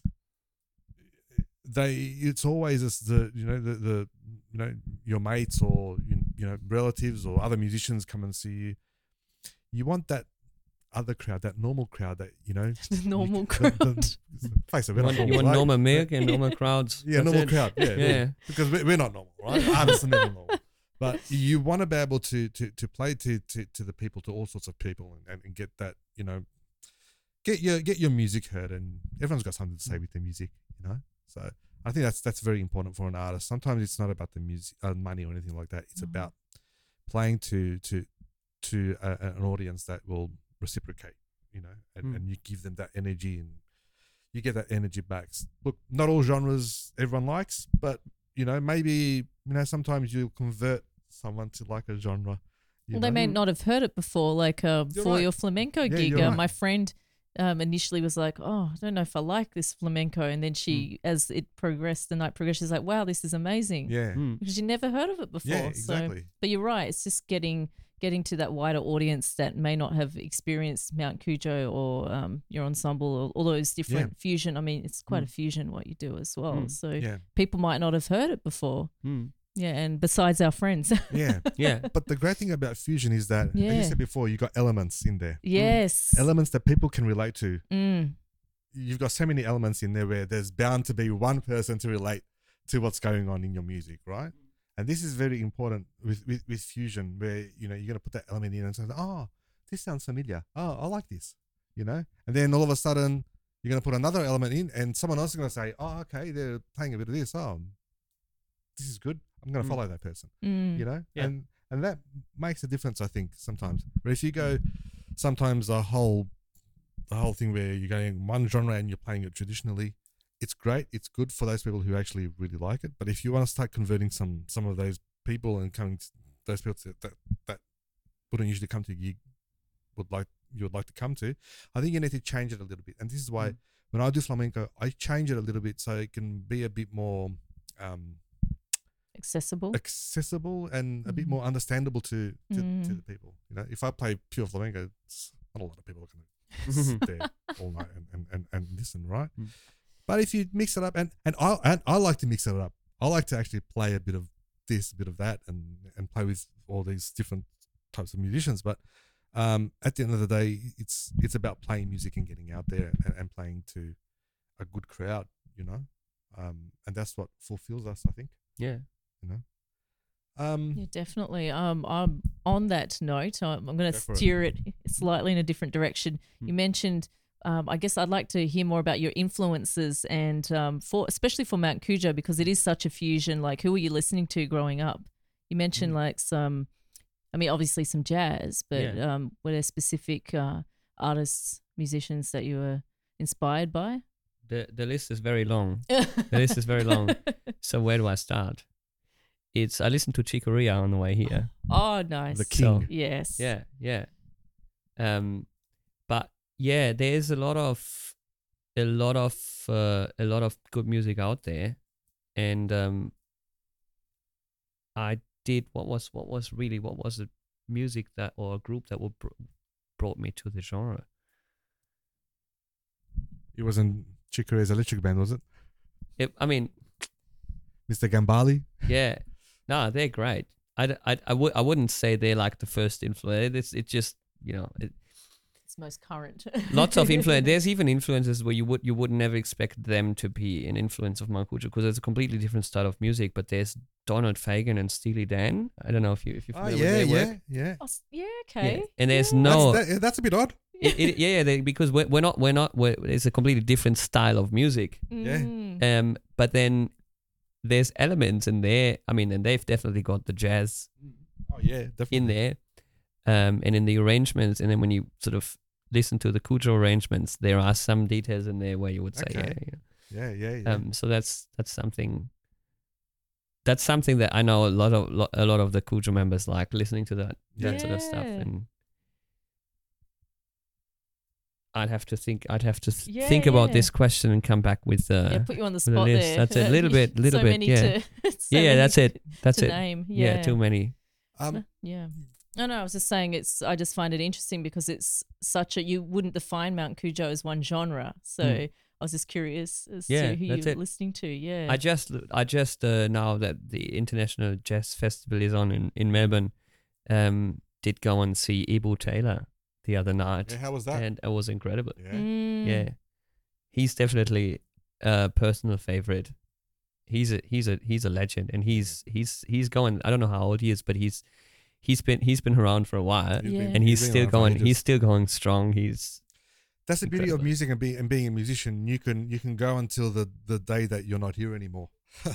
A: they it's always as the you know the the you know your mates or you, you know relatives or other musicians come and see you. You want that other crowd, that normal crowd that you know
B: the
A: you
B: normal
A: can-
B: crowd.
A: the- the- face it, we're
C: You
A: not
C: want, you
A: normal,
C: want
A: right?
C: normal milk and normal crowds.
A: Yeah,
C: That's
A: normal
C: it.
A: crowd. Yeah, yeah.
C: Yeah.
A: Because we're, we're not normal, right? Artists are never normal. But you want to be able to to to play to to, to the people, to all sorts of people, and, and, and get that, you know, get your get your music heard, and everyone's got something to say with their music, you know. So I think that's that's very important for an artist. Sometimes it's not about the music, uh, money or anything like that. It's
B: Mhm.
A: about playing to to to a, an audience that will reciprocate, you know, and,
C: Mm.
A: and you give them that energy and you get that energy back. Look, not all genres everyone likes, but you know, maybe you know sometimes you'll convert someone to like a genre. You
B: Well,
A: know?
B: they may not have heard it before. Like uh,
A: You're
B: for
A: right.
B: your flamenco
A: Yeah,
B: gig,
A: you're
B: uh,
A: right.
B: my friend um, initially was like, "Oh, I don't know if I like this flamenco," and then she, as it progressed, the night progressed, she's like, "Wow, this is amazing,"
A: Yeah,
C: Mm.
B: because you never heard of it before.
A: yeah,
B: So,
A: exactly.
B: but you're right. It's just getting getting to that wider audience that may not have experienced Mount Cujo or um, your ensemble or all those different fusion. I mean, it's quite a fusion what you do as well.
C: Mm.
B: So
A: Yeah,
B: people might not have heard it before.
C: Mm.
B: Yeah, and besides our friends,
A: yeah.
C: Yeah.
A: But the great thing about fusion is that, as
B: Yeah.
A: you said before, you got elements in there,
B: yes,
A: elements that people can relate to.
B: mm.
A: You've got so many elements in there where there's bound to be one person to relate to what's going on in your music, right? And this is very important with, with, with fusion, where you know you're gonna put that element in and say, "Oh, this sounds familiar. Oh, I like this," you know. And then all of a sudden, you're gonna put another element in, and someone else is gonna say, "Oh, okay, they're playing a bit of this. Oh, this is good. I'm gonna
C: Mm.
A: follow that person."
B: Mm.
A: You know,
C: Yeah.
A: and and that makes a difference, I think, sometimes. But if you go, sometimes the whole the whole thing where you're going one genre and you're playing it traditionally, it's great. It's good for those people who actually really like it. But if you want to start converting some some of those people and coming to those people that that, that wouldn't usually come to your gig would like you would like to come to, I think you need to change it a little bit. And this is why
C: Mm.
A: when I do flamenco, I change it a little bit so it can be a bit more um,
B: accessible.
A: accessible and a bit
B: Mm.
A: more understandable to to, to
B: Mm.
A: the people. You know, if I play pure flamenco, it's not a lot of people are going to sit there all night and, and, and, and listen, right?
C: Mm.
A: But if you mix it up, and and I and I like to mix it up. I like to actually play a bit of this, a bit of that, and and play with all these different types of musicians. But um, at the end of the day, it's it's about playing music and getting out there and, and playing to a good crowd, you know, um, and that's what fulfills us, I think.
C: Yeah.
A: Um,
B: Yeah, definitely. Um, I'm on that note. I'm, I'm going
A: Go
B: to
A: for it.
B: steer it slightly in a different direction.
C: Mm.
B: You mentioned. Um, I guess I'd like to hear more about your influences and um, for especially for Mount Cujo because it is such a fusion. Like, who were you listening to growing up? You mentioned
A: Mm.
B: like some, I mean, obviously some jazz, but
C: Yeah.
B: um, were there specific uh, artists, musicians that you were inspired by?
C: The the list is very long. The list is very long. So where do I start? It's I listened to Chicoria on the way here.
B: Oh, nice.
A: the
C: So-
A: king.
B: Yes.
C: Yeah, yeah. Um, but yeah, there's a lot of a lot of uh, a lot of good music out there, and um, I did what was what was really what was the music that or a group that would br- brought me to the genre.
A: It wasn't Chick Corea's Electric Band, was it?
C: It, I mean,
A: Mister Gambale?
C: yeah, no, they're great. I, d- I, I, w- I wouldn't say they're like the first influence. It's it just you know it,
B: It's most current.
C: lots of influence. There's even influences where you would you would never expect them to be an influence of Mount Coogee because it's a completely different style of music. But there's Donald Fagen and Steely Dan. I don't know if you if you're
A: Oh,
C: familiar
A: yeah,
C: with their
A: yeah,
C: work.
A: yeah.
B: Oh, s- yeah, okay.
C: Yeah. And there's
B: Yeah.
C: no
A: That's, that, that's a bit odd.
C: it, it, yeah, yeah they, because we're, we're not we're not we're, it's a completely different style of music.
A: Yeah.
B: Mm.
C: Um, but then there's elements in there. I mean, and they've definitely got the jazz
A: Oh, yeah, definitely.
C: in there, um, and in the arrangements. And then when you sort of listen to the Cujo arrangements, there are some details in there where you would say,
A: Okay.
C: yeah,
A: Yeah, yeah,
C: yeah.
A: yeah.
C: Um, so that's that's something. That's something that I know a lot of lo- a lot of the Cujo members like listening to that that sort of stuff,
B: Yeah.
C: and I'd have to think. I'd have to th-
B: Yeah,
C: think about
B: yeah.
C: this question and come back with uh,
B: Yeah, put you on the
C: with a
B: spot
C: list.
B: there.
C: That's it. Little bit, little
B: so
C: bit,
B: Many
C: yeah.
B: to, so
C: yeah, yeah.
B: many
C: That's it. That's
B: to
C: it.
B: name.
C: Yeah.
B: Yeah,
C: too many.
A: Um,
B: Yeah. No, no, I was just saying it's, I just find it interesting because it's such a, you wouldn't define Mount Cujo as one genre. So
C: Mm.
B: I was just curious as
C: Yeah,
B: to who
C: that's
B: you're
C: it.
B: listening to. Yeah.
C: I just, I just uh, now that the International Jazz Festival is on in, in Melbourne, um, did go and see Ibu Taylor the other night,
A: yeah, how was that?
C: and it was incredible.
A: Yeah.
B: Mm.
C: Yeah, he's definitely a personal favorite. He's a he's a he's a legend, and he's he's he's going. I don't know how old he is, but he's he's been he's been around for a while,
A: He's
B: Yeah.
A: been-
C: and he's
A: been
C: still
A: around for
C: going.
A: ages.
C: He's still going strong. He's
A: That's the beauty of
C: incredible.
A: music and being and being a musician. You can you can go until the, the day that you're not here anymore.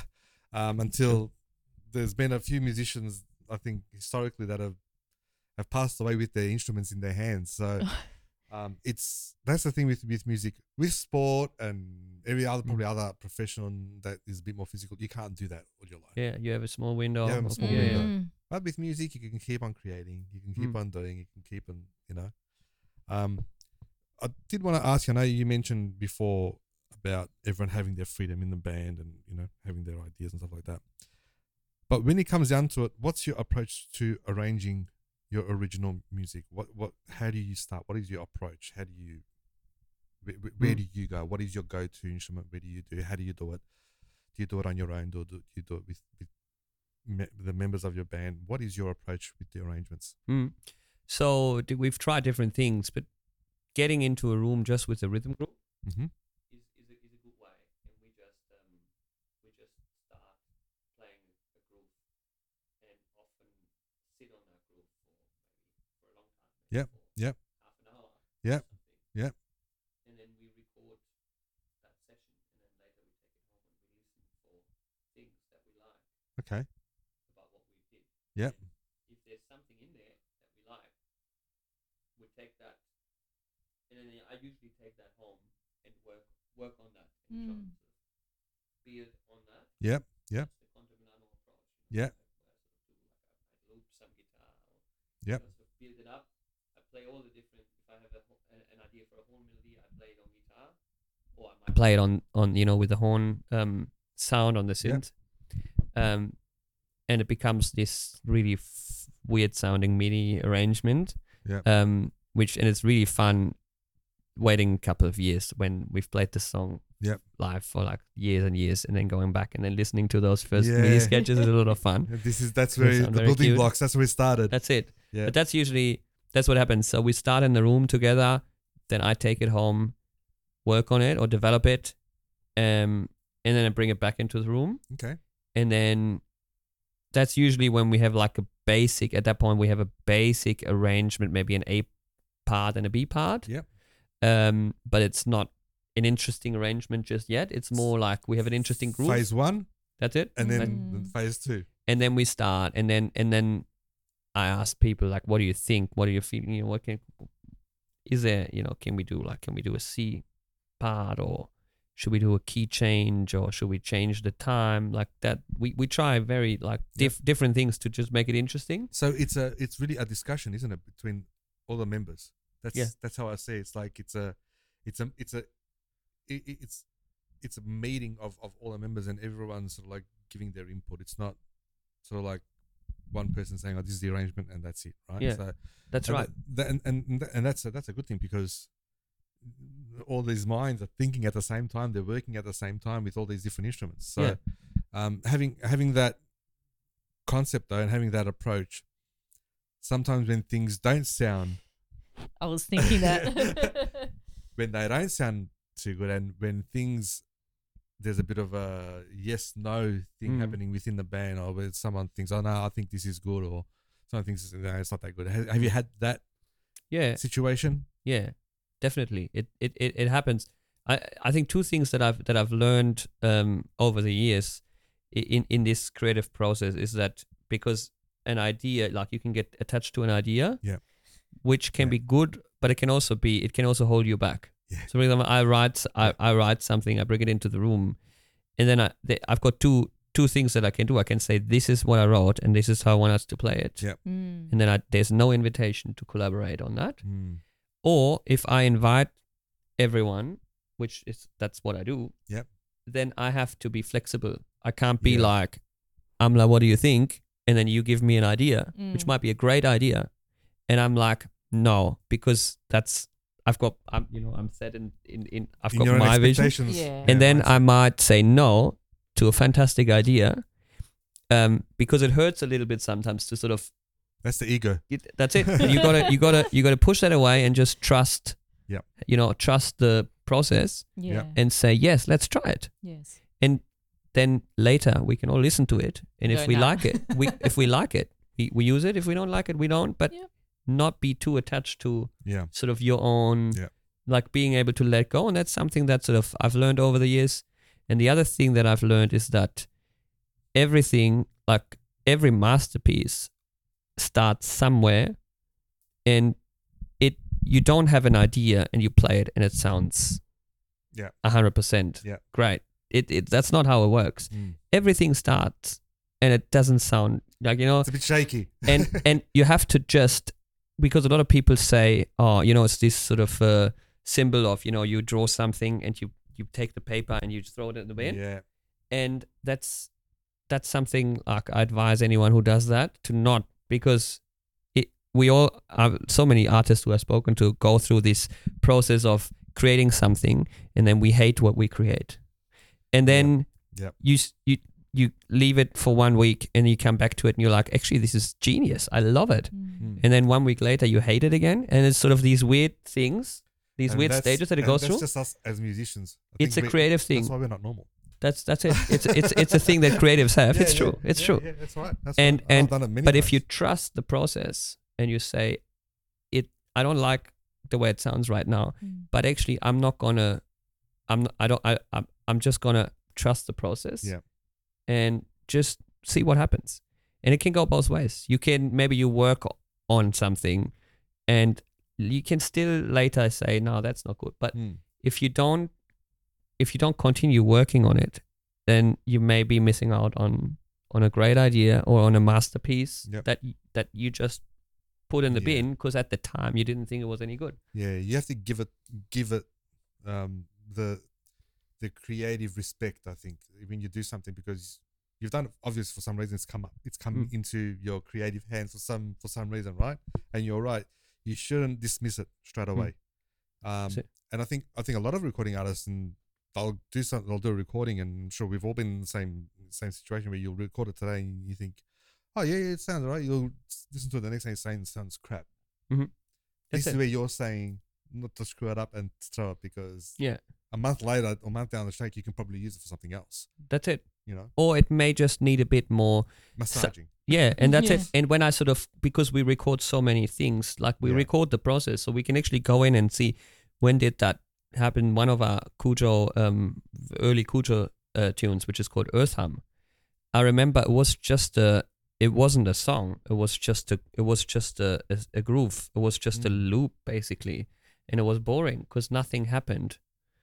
A: um, until there's been a few musicians, I think historically, that have have passed away with their instruments in their hands. So um, it's that's the thing with with music, with sport and every other probably other profession that is a bit more physical. You can't do that all your life.
C: yeah. You have a small window.
A: Yeah, a
C: of-
A: small
C: yeah,
A: window.
B: Mm.
A: But with music, you can keep on creating. You can keep
C: Mm.
A: on doing. You can keep on, you know. Um, I did want to ask you. I know you mentioned before about everyone having their freedom in the band and you know having their ideas and stuff like that. But when it comes down to it, what's your approach to arranging your original music? What what? How do you start? What is your approach? How do you? Where, where- where
C: Mm.
A: do you go? What is your go-to instrument? Where do you do? How do you do it? Do you do it on your own? Or do you do it with, with me- the members of your band? What is your approach with the arrangements?
C: Mm. So d- we've tried different things, but getting into a room just with a rhythm group
A: Mm-hmm.
C: is, is, a, is a good way, and we just um, we just start playing a groove, and often sit on that groove for maybe for a long time. maybe
A: Yep,
C: for
A: yep,
C: Half an hour.
A: Yep,
C: or something.
A: yep.
C: And then we record that session, and then later we take it home and we listen for things that we like
A: Okay.
C: about what we did.
A: Yep.
C: And if there's something in there that we like, we take that, and then I usually take that home and work work on that and try
B: Mm.
C: to sort of build on that.
A: Yep. Yep.
C: That's the Contaminano approach. you know,
A: Yeah.
C: where I sort of do like I, I loop some guitar, or
A: Yep.
C: I sort of build it up. I play all the different. If I have a, ho- an, an idea for a horn melody, I play it on guitar, or I might play it on on you know with the horn um sound on the
A: Yep.
C: synth. Um, and it becomes this really f- weird sounding MIDI arrangement.
A: Yep.
C: Um, which and it's really fun. Waiting a couple of years when we've played the song
A: Yep.
C: live for like years and years, and then going back and then listening to those first
A: Yeah.
C: MIDI sketches is a lot of fun.
A: This is that's
C: They
A: where
C: sound
A: the
C: very
A: building
C: cute.
A: blocks. That's where we started.
C: That's it.
A: Yeah.
C: But that's usually that's what happens. So we start in the room together, then I take it home, work on it or develop it, um, and then I bring it back into the room,
A: Okay.
C: and then that's usually when we have like a basic. At that point, we have a basic arrangement, maybe an A part and a B part.
A: Yep.
C: Um, but it's not an interesting arrangement just yet. It's more like we have an interesting groove.
A: Phase one,
C: That's it.
A: and then
B: Mm.
A: then phase two.
C: and then we start, and then and then I ask people like, what do you think? What are you feeling? You know, what can is there? You know, can we do like can we do a C part, or should we do a key change, or should we change the time like that? We we try very like diff- different things to just make it interesting.
A: So it's a it's really a discussion, isn't it, between all the members? That's
C: Yeah.
A: that's how I say it. It's like it's a it's a it's a it, it- it's it's a meeting of, of all the members and everyone's sort of like giving their input. It's not sort of like one person saying, "Oh, this is the arrangement," and that's it, right?
C: Yeah,
A: So
C: That's
A: and
C: right.
A: That, and, and and and that's a, that's a good thing, because all these minds are thinking at the same time. They're working at the same time with all these different instruments. So
C: Yeah.
A: um, having having that concept though, and having that approach, sometimes when things don't sound,
B: I was thinking that.
A: when they don't sound too good, and when things, there's a bit of a yes no thing
C: Mm.
A: happening within the band, or where someone thinks, "Oh no, I think this is good," or someone thinks, "No, it's not that good." Have, have you had that
C: Yeah.
A: situation?
C: Yeah, definitely. It it, it, it happens. I, I think two things that I've that I've learned um, over the years i- in, in this creative process is that because an idea, like you can get attached to an idea,
A: Yeah.
C: which can
A: Yeah.
C: be good, but it can also be it can also hold you back.
A: Yeah.
C: So for example, I write I, I write something, I bring it into the room, and then I they, I've got two two things that I can do. I can say this is what I wrote, and this is how I want us to play it.
A: Yeah.
B: Mm.
C: And then I, there's no invitation to collaborate on that.
A: Mm.
C: Or if I invite everyone, which is that's what I do,
A: Yep.
C: then I have to be flexible. I can't be
A: Yeah.
C: like, Amla, what do you think? And then you give me an idea, which
B: Mm.
C: might be a great idea, and I'm like, no, because that's I've got I'm you know I'm set in in, in I've
A: In
C: got
A: your own
C: my vision,
A: expectations.
B: Yeah.
C: and then
A: mindset.
C: I might say no to a fantastic idea, um, because it hurts a little bit sometimes to sort of
A: That's the ego.
C: it, that's it. You gotta you gotta you gotta push that away and just trust.
A: Yep.
C: You know, trust the process
B: Yeah.
C: and say yes, let's try it.
B: Yes.
C: And then later we can all listen to it. And if
B: Go,
C: we
B: "Nah."
C: like it, we if we like it, we, we use it. If we don't like it, we don't. But
B: Yep.
C: not be too attached to
A: Yeah.
C: sort of your own,
A: Yeah.
C: like being able to let go. And that's something that sort of I've learned over the years. And the other thing that I've learned is that everything, like every masterpiece, starts somewhere, and it you don't have an idea and you play it and it sounds
A: Yeah.
C: a hundred percent
A: Yeah.
C: great. It it that's not how it works.
A: Mm.
C: Everything starts and it doesn't sound like, you know,
A: It's a bit shaky.
C: and and you have to just, because a lot of people say, oh, you know, it's this sort of uh, symbol of, you know, you draw something and you you take the paper and you just throw it in the bin,
A: Yeah.
C: and that's that's something like I advise anyone who does that to not, because it we all have so many artists who I've spoken to go through this process of creating something, and then we hate what we create, and then
A: Yep.
C: you s- you you leave it for one week and you come back to it and you're like, actually this is genius, I love it,
B: Mm.
A: Mm.
C: and then one week later you hate it again, and it's sort of these weird things, these
A: And
C: weird
A: that's-
C: stages that it
A: and
C: goes
A: that's
C: through.
A: just us as musicians. I
C: It's a
A: think we-
C: creative thing.
A: That's why we're not normal.
C: That's that's it. It's it's it's a thing that creatives have.
A: Yeah,
C: it's
A: yeah,
C: true. It's
A: yeah,
C: true.
A: Yeah, that's right. That's
C: And-
A: right. I've
C: and-
A: done it many
C: But if you
A: times.
C: trust the process and you say, "It, I don't like the way it sounds right now,
B: Mm.
C: but actually, I'm not gonna, I'm, not, I don't, I, I'm, I'm just gonna trust the process,
A: Yeah.
C: and just see what happens." And it can go both ways. You can maybe you work o- on something, and you can still later say, "No, that's not good." But
A: Mm.
C: if you don't, if you don't continue working on it, then you may be missing out on on a great idea or on a masterpiece
A: Yep.
C: that y- that you just put in the
A: Yeah.
C: bin because at the time you didn't think it was any good.
A: Yeah, you have to give it give it um, the the creative respect. I think when you do something, because you've done it, obviously for some reason it's come up, it's come
C: Mm.
A: into your creative hands for some for some reason, right? And you're right. You shouldn't dismiss it straight away. Um,
C: That's it.
A: and I think I think a lot of recording artists, and they'll do something, they'll do a recording, and I'm sure we've all been in the same same situation where you'll record it today and you think, oh yeah, yeah, it sounds right. You'll s- listen to it the next day and saying it sounds crap.
C: Mhm.
A: This
C: That's
A: is
C: it.
A: where you're saying not to screw it up and throw it, because
C: Yeah,
A: a month later or a month down the track you can probably use it for something else.
C: that's it.
A: You know,
C: Or it may just need a bit more.
A: massaging.
C: Yeah, and that's
B: Yeah.
C: it. And when I sort of, because we record so many things, like we
A: Yeah.
C: record the process, so we can actually go in and see when did that happen. One of our Cujo, um, early Cujo uh, tunes, which is called Earth Hum. I remember it was just a, it wasn't a song. It was just a, it was just a, a, a groove. It was just a
A: Mm.
C: loop basically, and it was boring because nothing happened.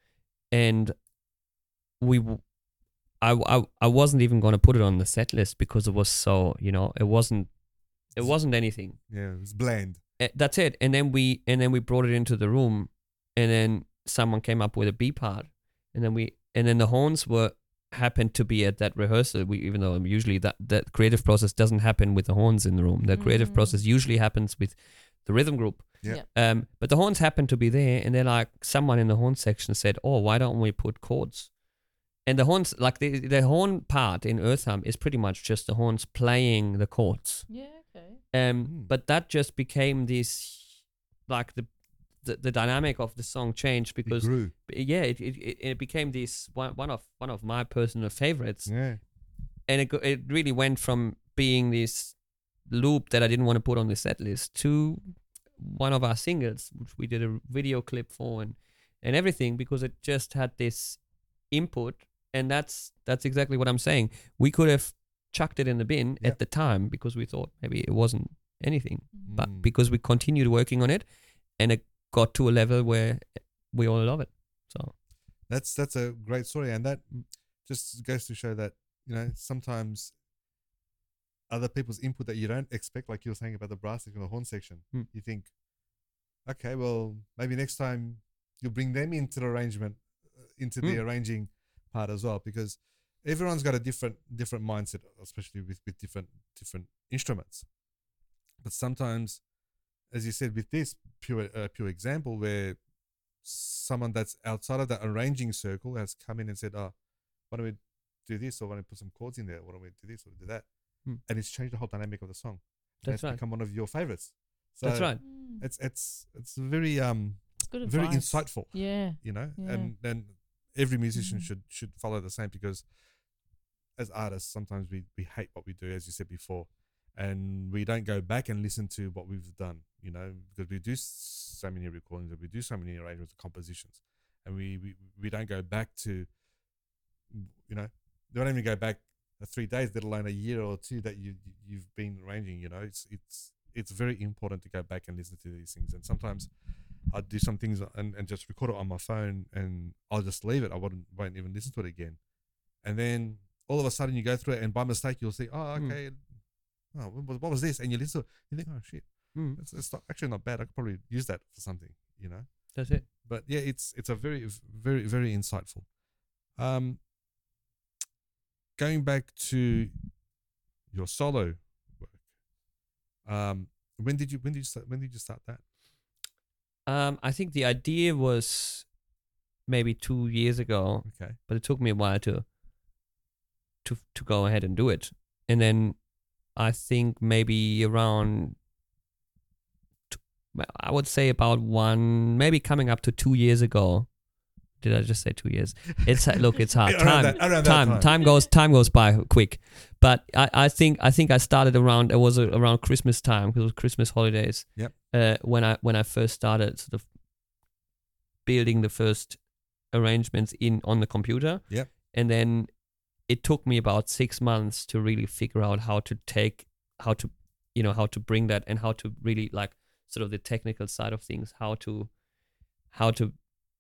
C: And we, w- I, I, I wasn't even going to put it on the set list because it was so, you know, it wasn't, it wasn't anything.
A: Yeah, it's bland.
C: Eh, That's it. And then we, and then we brought it into the room, and then someone came up with a B part, and then we, and then the horns were happened to be at that rehearsal. We, even though usually that that creative process doesn't happen with the horns in the room. The creative
B: Mm.
C: process usually happens with the rhythm group.
A: Yeah.
B: Yep.
C: Um, but the horns happened to be there, and then like someone in the horn section said, "Oh, why don't we put chords?" And the horns, like the the horn part in Earthham, is pretty much just the horns playing the chords.
B: Yeah, okay.
C: Um,
A: Mm.
C: but that just became this, like the the, the dynamic of the song changed
A: It
C: because
A: grew.
C: yeah, it, it it it became this one one of one of my personal favorites,
A: Yeah.
C: and it go- it really went from being this loop that I didn't want to put on the set list to one of our singles, which we did a video clip for and and everything, because it just had this input, and that's that's exactly what I'm saying. We could have chucked it in the bin
A: Yeah.
C: at the time because we thought maybe it wasn't anything, but
A: Mm.
C: because we continued working on it, and it got to a level where we all love it. So
A: That's that's a great story, and that just goes to show that, you know, sometimes other people's input that you don't expect, like you were saying about the brass section or the horn section,
C: Hmm.
A: you think, okay, well, maybe next time you'll bring them into the arrangement, uh, into the
C: Hmm.
A: arranging part as well, because everyone's got a different different mindset, especially with, with different different instruments. But sometimes, as you said, with this pure uh, pure example where someone that's outside of that arranging circle has come in and said, oh, why don't we do this, or why don't we put some chords in there, why don't we do this or do that,
C: Hmm.
A: and it's changed the whole dynamic of the song. And
C: that's
A: it's
C: right.
A: become one of your favorites. So
C: That's right.
B: Mm.
A: It's it's it's very um
B: It's good
A: very
B: advice.
A: insightful,
B: Yeah.
A: you know,
B: Yeah.
A: and then every musician
B: Mhm.
A: should should follow the same, because as artists sometimes we we hate what we do, as you said before, and we don't go back and listen to what we've done, you know, because we do s- so many recordings, we do so many arrangements, compositions, and we we, we don't go back to, you know, they don't even go back uh, three days, let alone a year or two that you you- you've been arranging. You know, it's it's it's very important to go back and listen to these things. And sometimes I do some things and, and just record it on my phone, and I'll just leave it. I won't won't even listen to it again. And then all of a sudden you go through it, and by mistake you'll see, oh,
C: Hmm.
A: okay, oh, what, was- what was this? And you listen to it, you think, oh shit,
C: Mm,
A: it's, it's not, actually not bad. I could probably use that for something, you know.
C: that's it.
A: But yeah, it's it's a very very very insightful. Um, going back to your solo work, um, when did you when did you start, when did you start that?
C: Um, I think the idea was maybe two years ago,
A: Okay,
C: but it took me a while to to to go ahead and do it. And then I think maybe around, t- I would say about one, maybe coming up to two years ago. Did I just say two years? It's look, it's hard.
A: Around
C: Time,
A: that- around that
C: time,
A: time.
C: time goes, time goes by quick. But I, I think, I think I started around. It was uh, around Christmas time, because it was Christmas holidays.
A: Yep.
C: Uh, when I when I first started sort of building the first arrangements in on the computer.
A: Yep.
C: And then it took me about six months to really figure out how to take, how to, you know, how to bring that, and how to really like sort of the technical side of things, how to, how to,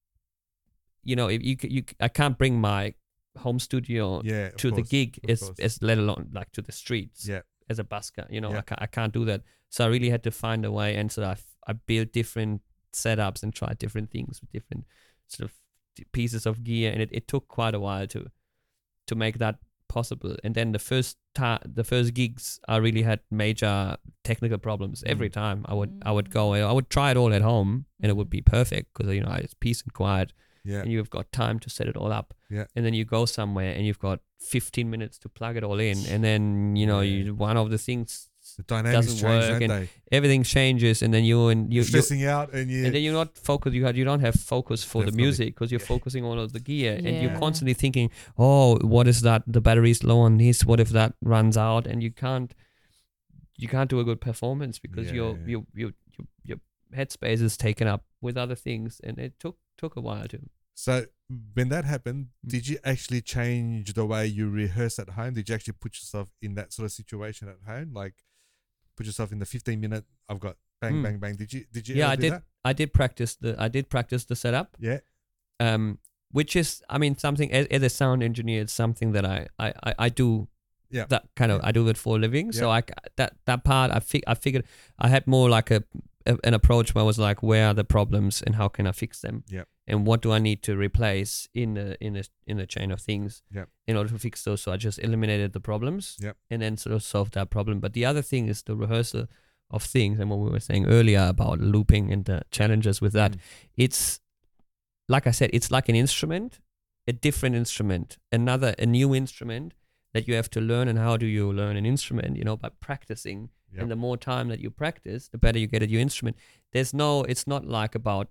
C: you know, if you c- you c- I can't bring my home studio
A: yeah, of
C: to the
A: course,
C: gig
A: of
C: as
A: course.
C: as let alone like to the streets
A: Yeah,
C: as a busker. You know,
A: Yeah.
C: I can't I can't do that. So I really had to find a way, and so I I built different setups and tried different things with different sort of d- pieces of gear, and it, it took quite a while to to make that possible. And then the first time, the first gigs, I really had major technical problems every
A: Mm.
C: time. I would I would go, I would try it all at home, and it would be perfect because you know it's peace and quiet,
A: yeah,
C: and you've got time to set it all up.
A: Yeah.
C: And then you go somewhere and you've got fifteen minutes to plug it all in, and then you know
A: Yeah.
C: you, one of the things,
A: the dynamics
C: doesn't
A: change,
C: work,
A: don't
C: and
A: they?
C: everything changes, and then you and you,
A: You're
C: you
A: stressing out, and you
C: and then you're not focused. You had, you don't have focus for
A: Definitely.
C: the music because you're
A: Yeah.
C: focusing on all of the gear, and you're
B: Yeah.
C: constantly thinking, "Oh, what is that? The battery's low on this. What if that runs out?" And you can't, you can't do a good performance because
A: Yeah,
C: your
A: yeah, yeah.
C: your your your your headspace is taken up with other things, and it took took a while to.
A: So when that happened,
C: Mm.
A: did you actually change the way you rehearse at home? Did you actually put yourself in that sort of situation at home, like put yourself in the fifteen minute? I've got bang,
C: Mm.
A: bang, bang. Did you? Did you?
C: Yeah,
A: ever
C: I
A: do
C: did.
A: That?
C: I did practice the I did practice the setup.
A: Yeah,
C: Um, which is, I mean, something as, as a sound engineer, it's something that I I I, I do.
A: Yeah.
C: That kind of
A: Yeah.
C: I do it for a living. So
A: Yeah.
C: I c- that that part I fi- I figured I had more like a, a an approach where I was like, where are the problems and how can I fix them?
A: Yeah.
C: and what do I need to replace in the in a in a chain of things
A: Yep.
C: in order to fix those. So I just eliminated the problems
A: Yep.
C: and then sort of solved that problem. But the other thing is the rehearsal of things, and what we were saying earlier about looping and the challenges with that.
A: Mm.
C: It's like I said, it's like an instrument, a different instrument, another a new instrument that you have to learn. And how do you learn an instrument? You know, by practicing.
A: Yep.
C: And the more time that you practice, the better you get at your instrument. There's no, it's not like about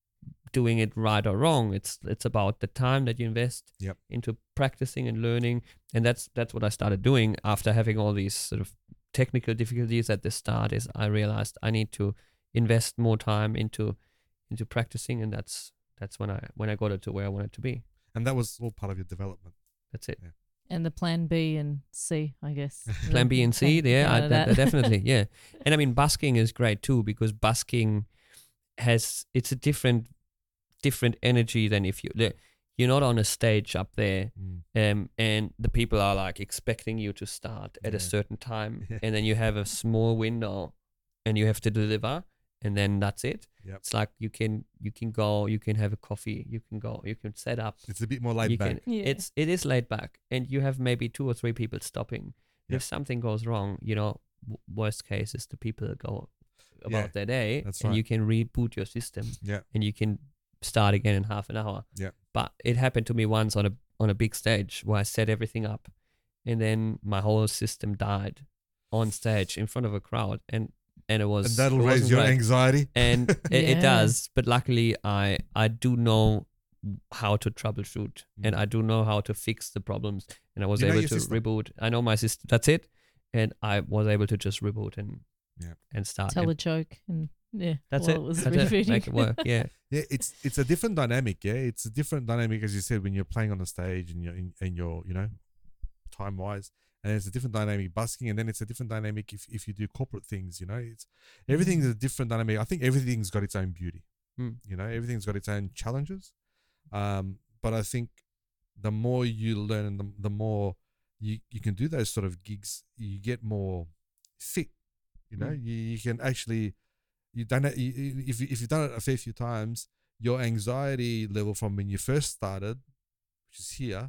C: doing it right or wrong. It's it's about the time that you invest
A: Yep.
C: into practicing and learning. And that's that's what I started doing after having all these sort of technical difficulties at the start. Is I realized I need to invest more time into into practicing, and that's that's when I when I got it to where I wanted to be.
A: And that was all part of your development.
C: That's it.
B: And the plan B and C, I guess.
C: Plan B and C,
B: Plan-
C: yeah, I,
B: plan
C: that,
B: that.
C: definitely, yeah. And I mean, busking is great too, because busking has it's a different different energy than if you the, you're not on a stage up there,
A: Mm.
C: um, and the people are like expecting you to start at
A: Yeah.
C: a certain time,
A: Yeah.
C: and then you have a small window, and you have to deliver, and then that's it.
A: Yep.
C: It's like you can you can go, you can have a coffee, you can go, you can set up.
A: It's a bit more laid
C: You
A: back.
C: can,
B: Yeah.
C: It's it is laid back, and you have maybe two or three people stopping.
A: Yep.
C: If something goes wrong, you know, w- worst case is the people that go about
A: Yeah,
C: their day,
A: that's
C: and
A: right.
C: you can reboot your system,
A: Yeah.
C: and you can start again in half an hour.
A: Yeah.
C: But it happened to me once on a on a big stage where I set everything up, and then my whole system died on stage in front of a crowd, and and it was
A: And that'll
C: it
A: raise
C: wasn't
A: your
C: great.
A: anxiety.
C: And it, it
B: Yeah.
C: does, but luckily I I do know how to troubleshoot, and
A: Mm.
C: I do know how to fix the problems, and I was
A: You know
C: able
A: your
C: to
A: system.
C: reboot. I know my system. That's it, and I was able to just reboot and
A: Yeah.
C: and start.
B: Tell
C: and
B: a joke and yeah.
C: that's
B: while
C: it.
B: it was
C: That's it.
B: rebooting.
C: Make it work. Yeah,
A: Yeah, it's it's a different dynamic. Yeah, it's a different dynamic, as you said, when you're playing on the stage and you're in, and you're you know time wise, and it's a different dynamic busking, and then it's a different dynamic if if you do corporate things. You know, it's everything's a different dynamic. I think everything's got its own beauty.
C: Mm.
A: You know, everything's got its own challenges. Um, but I think the more you learn and the, the more you, you can do those sort of gigs, you get more fit. You know,
C: Mm.
A: you, you can actually you done it. You, you- if you, if you've done it a fair few times, your anxiety level from when you first started, which is here,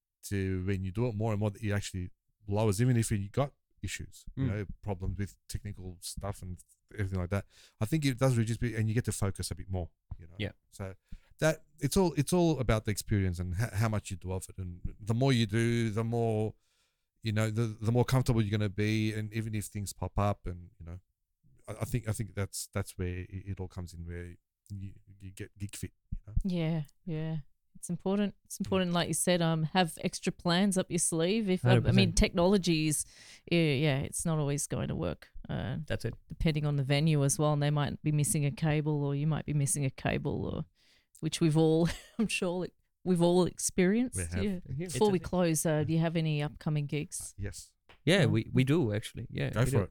A: to when you do it more and more, it actually lowers. Even if you got issues, you
C: Mm.
A: know, problems with technical stuff and everything like that. I think it does reduce, bit- and you get to focus a bit more. You know,
C: Yeah.
A: So that it's all it's all about the experience and ha- how much you do of it, and the more you do, the more you know, the the more comfortable you're going to be, and even if things pop up, and you know, I, I think I think that's that's where it, it all comes in, where you, you get gig fit. You know?
B: Yeah, yeah. It's important. It's important, like you said, um, have extra plans up your sleeve. If
C: one hundred
B: um, I mean,
C: percent.
B: technology is, yeah, yeah, it's not always going to work. Uh,
C: that's it.
B: depending on the venue as well, and they might be missing a cable, or you might be missing a cable, or which we've all, I'm sure, we've all experienced.
A: We have.
B: Yeah.
C: It's
B: Before
C: a
B: we
C: thing.
B: close, uh, do you have any upcoming gigs?
A: Yes,
C: Yeah,
B: Oh.
C: we, we do actually. Yeah,
A: go
C: we
A: for
C: do.
A: it.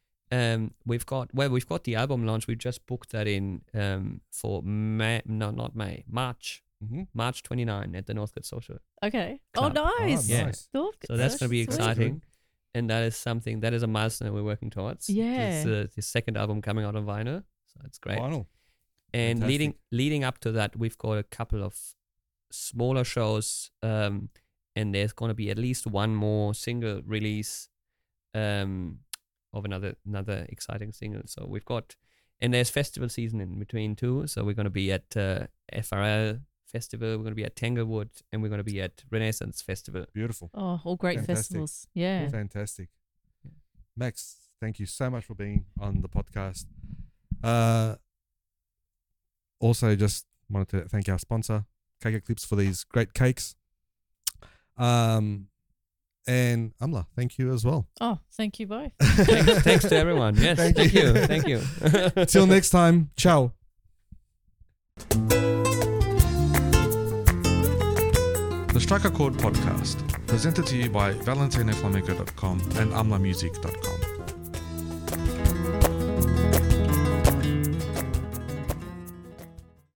C: Um, we've got well, we've got the album launch. We just booked that in um for May. No, not May. March.
A: Mm-hmm.
C: March twenty-ninth at the Northcote Social.
B: Okay.
C: Club.
B: Oh, nice.
C: Yeah.
A: nice.
B: Northcote,
C: So that's going to be
B: sweet.
C: exciting, and that is something that is a milestone we're working towards.
B: Yeah.
C: It's uh, the second album coming out on vinyl, so it's great.
A: Final.
C: And
A: Fantastic.
C: leading leading up to that, we've got a couple of smaller shows, um, and there's going to be at least one more single release um, of another another exciting single. So we've got, and there's festival season in between too. So we're going to be at uh, F R L Festival, we're going to be at Tanglewood, and we're going to be at Renaissance Festival.
A: Beautiful.
B: Oh, all great
A: Fantastic.
B: festivals. Yeah.
A: Fantastic.
C: Yeah.
A: Max, thank you so much for being on the podcast. Uh, also, just wanted to thank our sponsor, Cake Eclipse, for these great cakes. Um, and Amla, thank you as well.
B: Oh, thank you both.
C: thanks, thanks to everyone. Yes,
A: Thank
C: thank,
A: you.
C: you. Thank you.
A: Till next time, ciao. The Strike a Chord podcast, presented to you by valentino flamenco dot com and amla music dot com.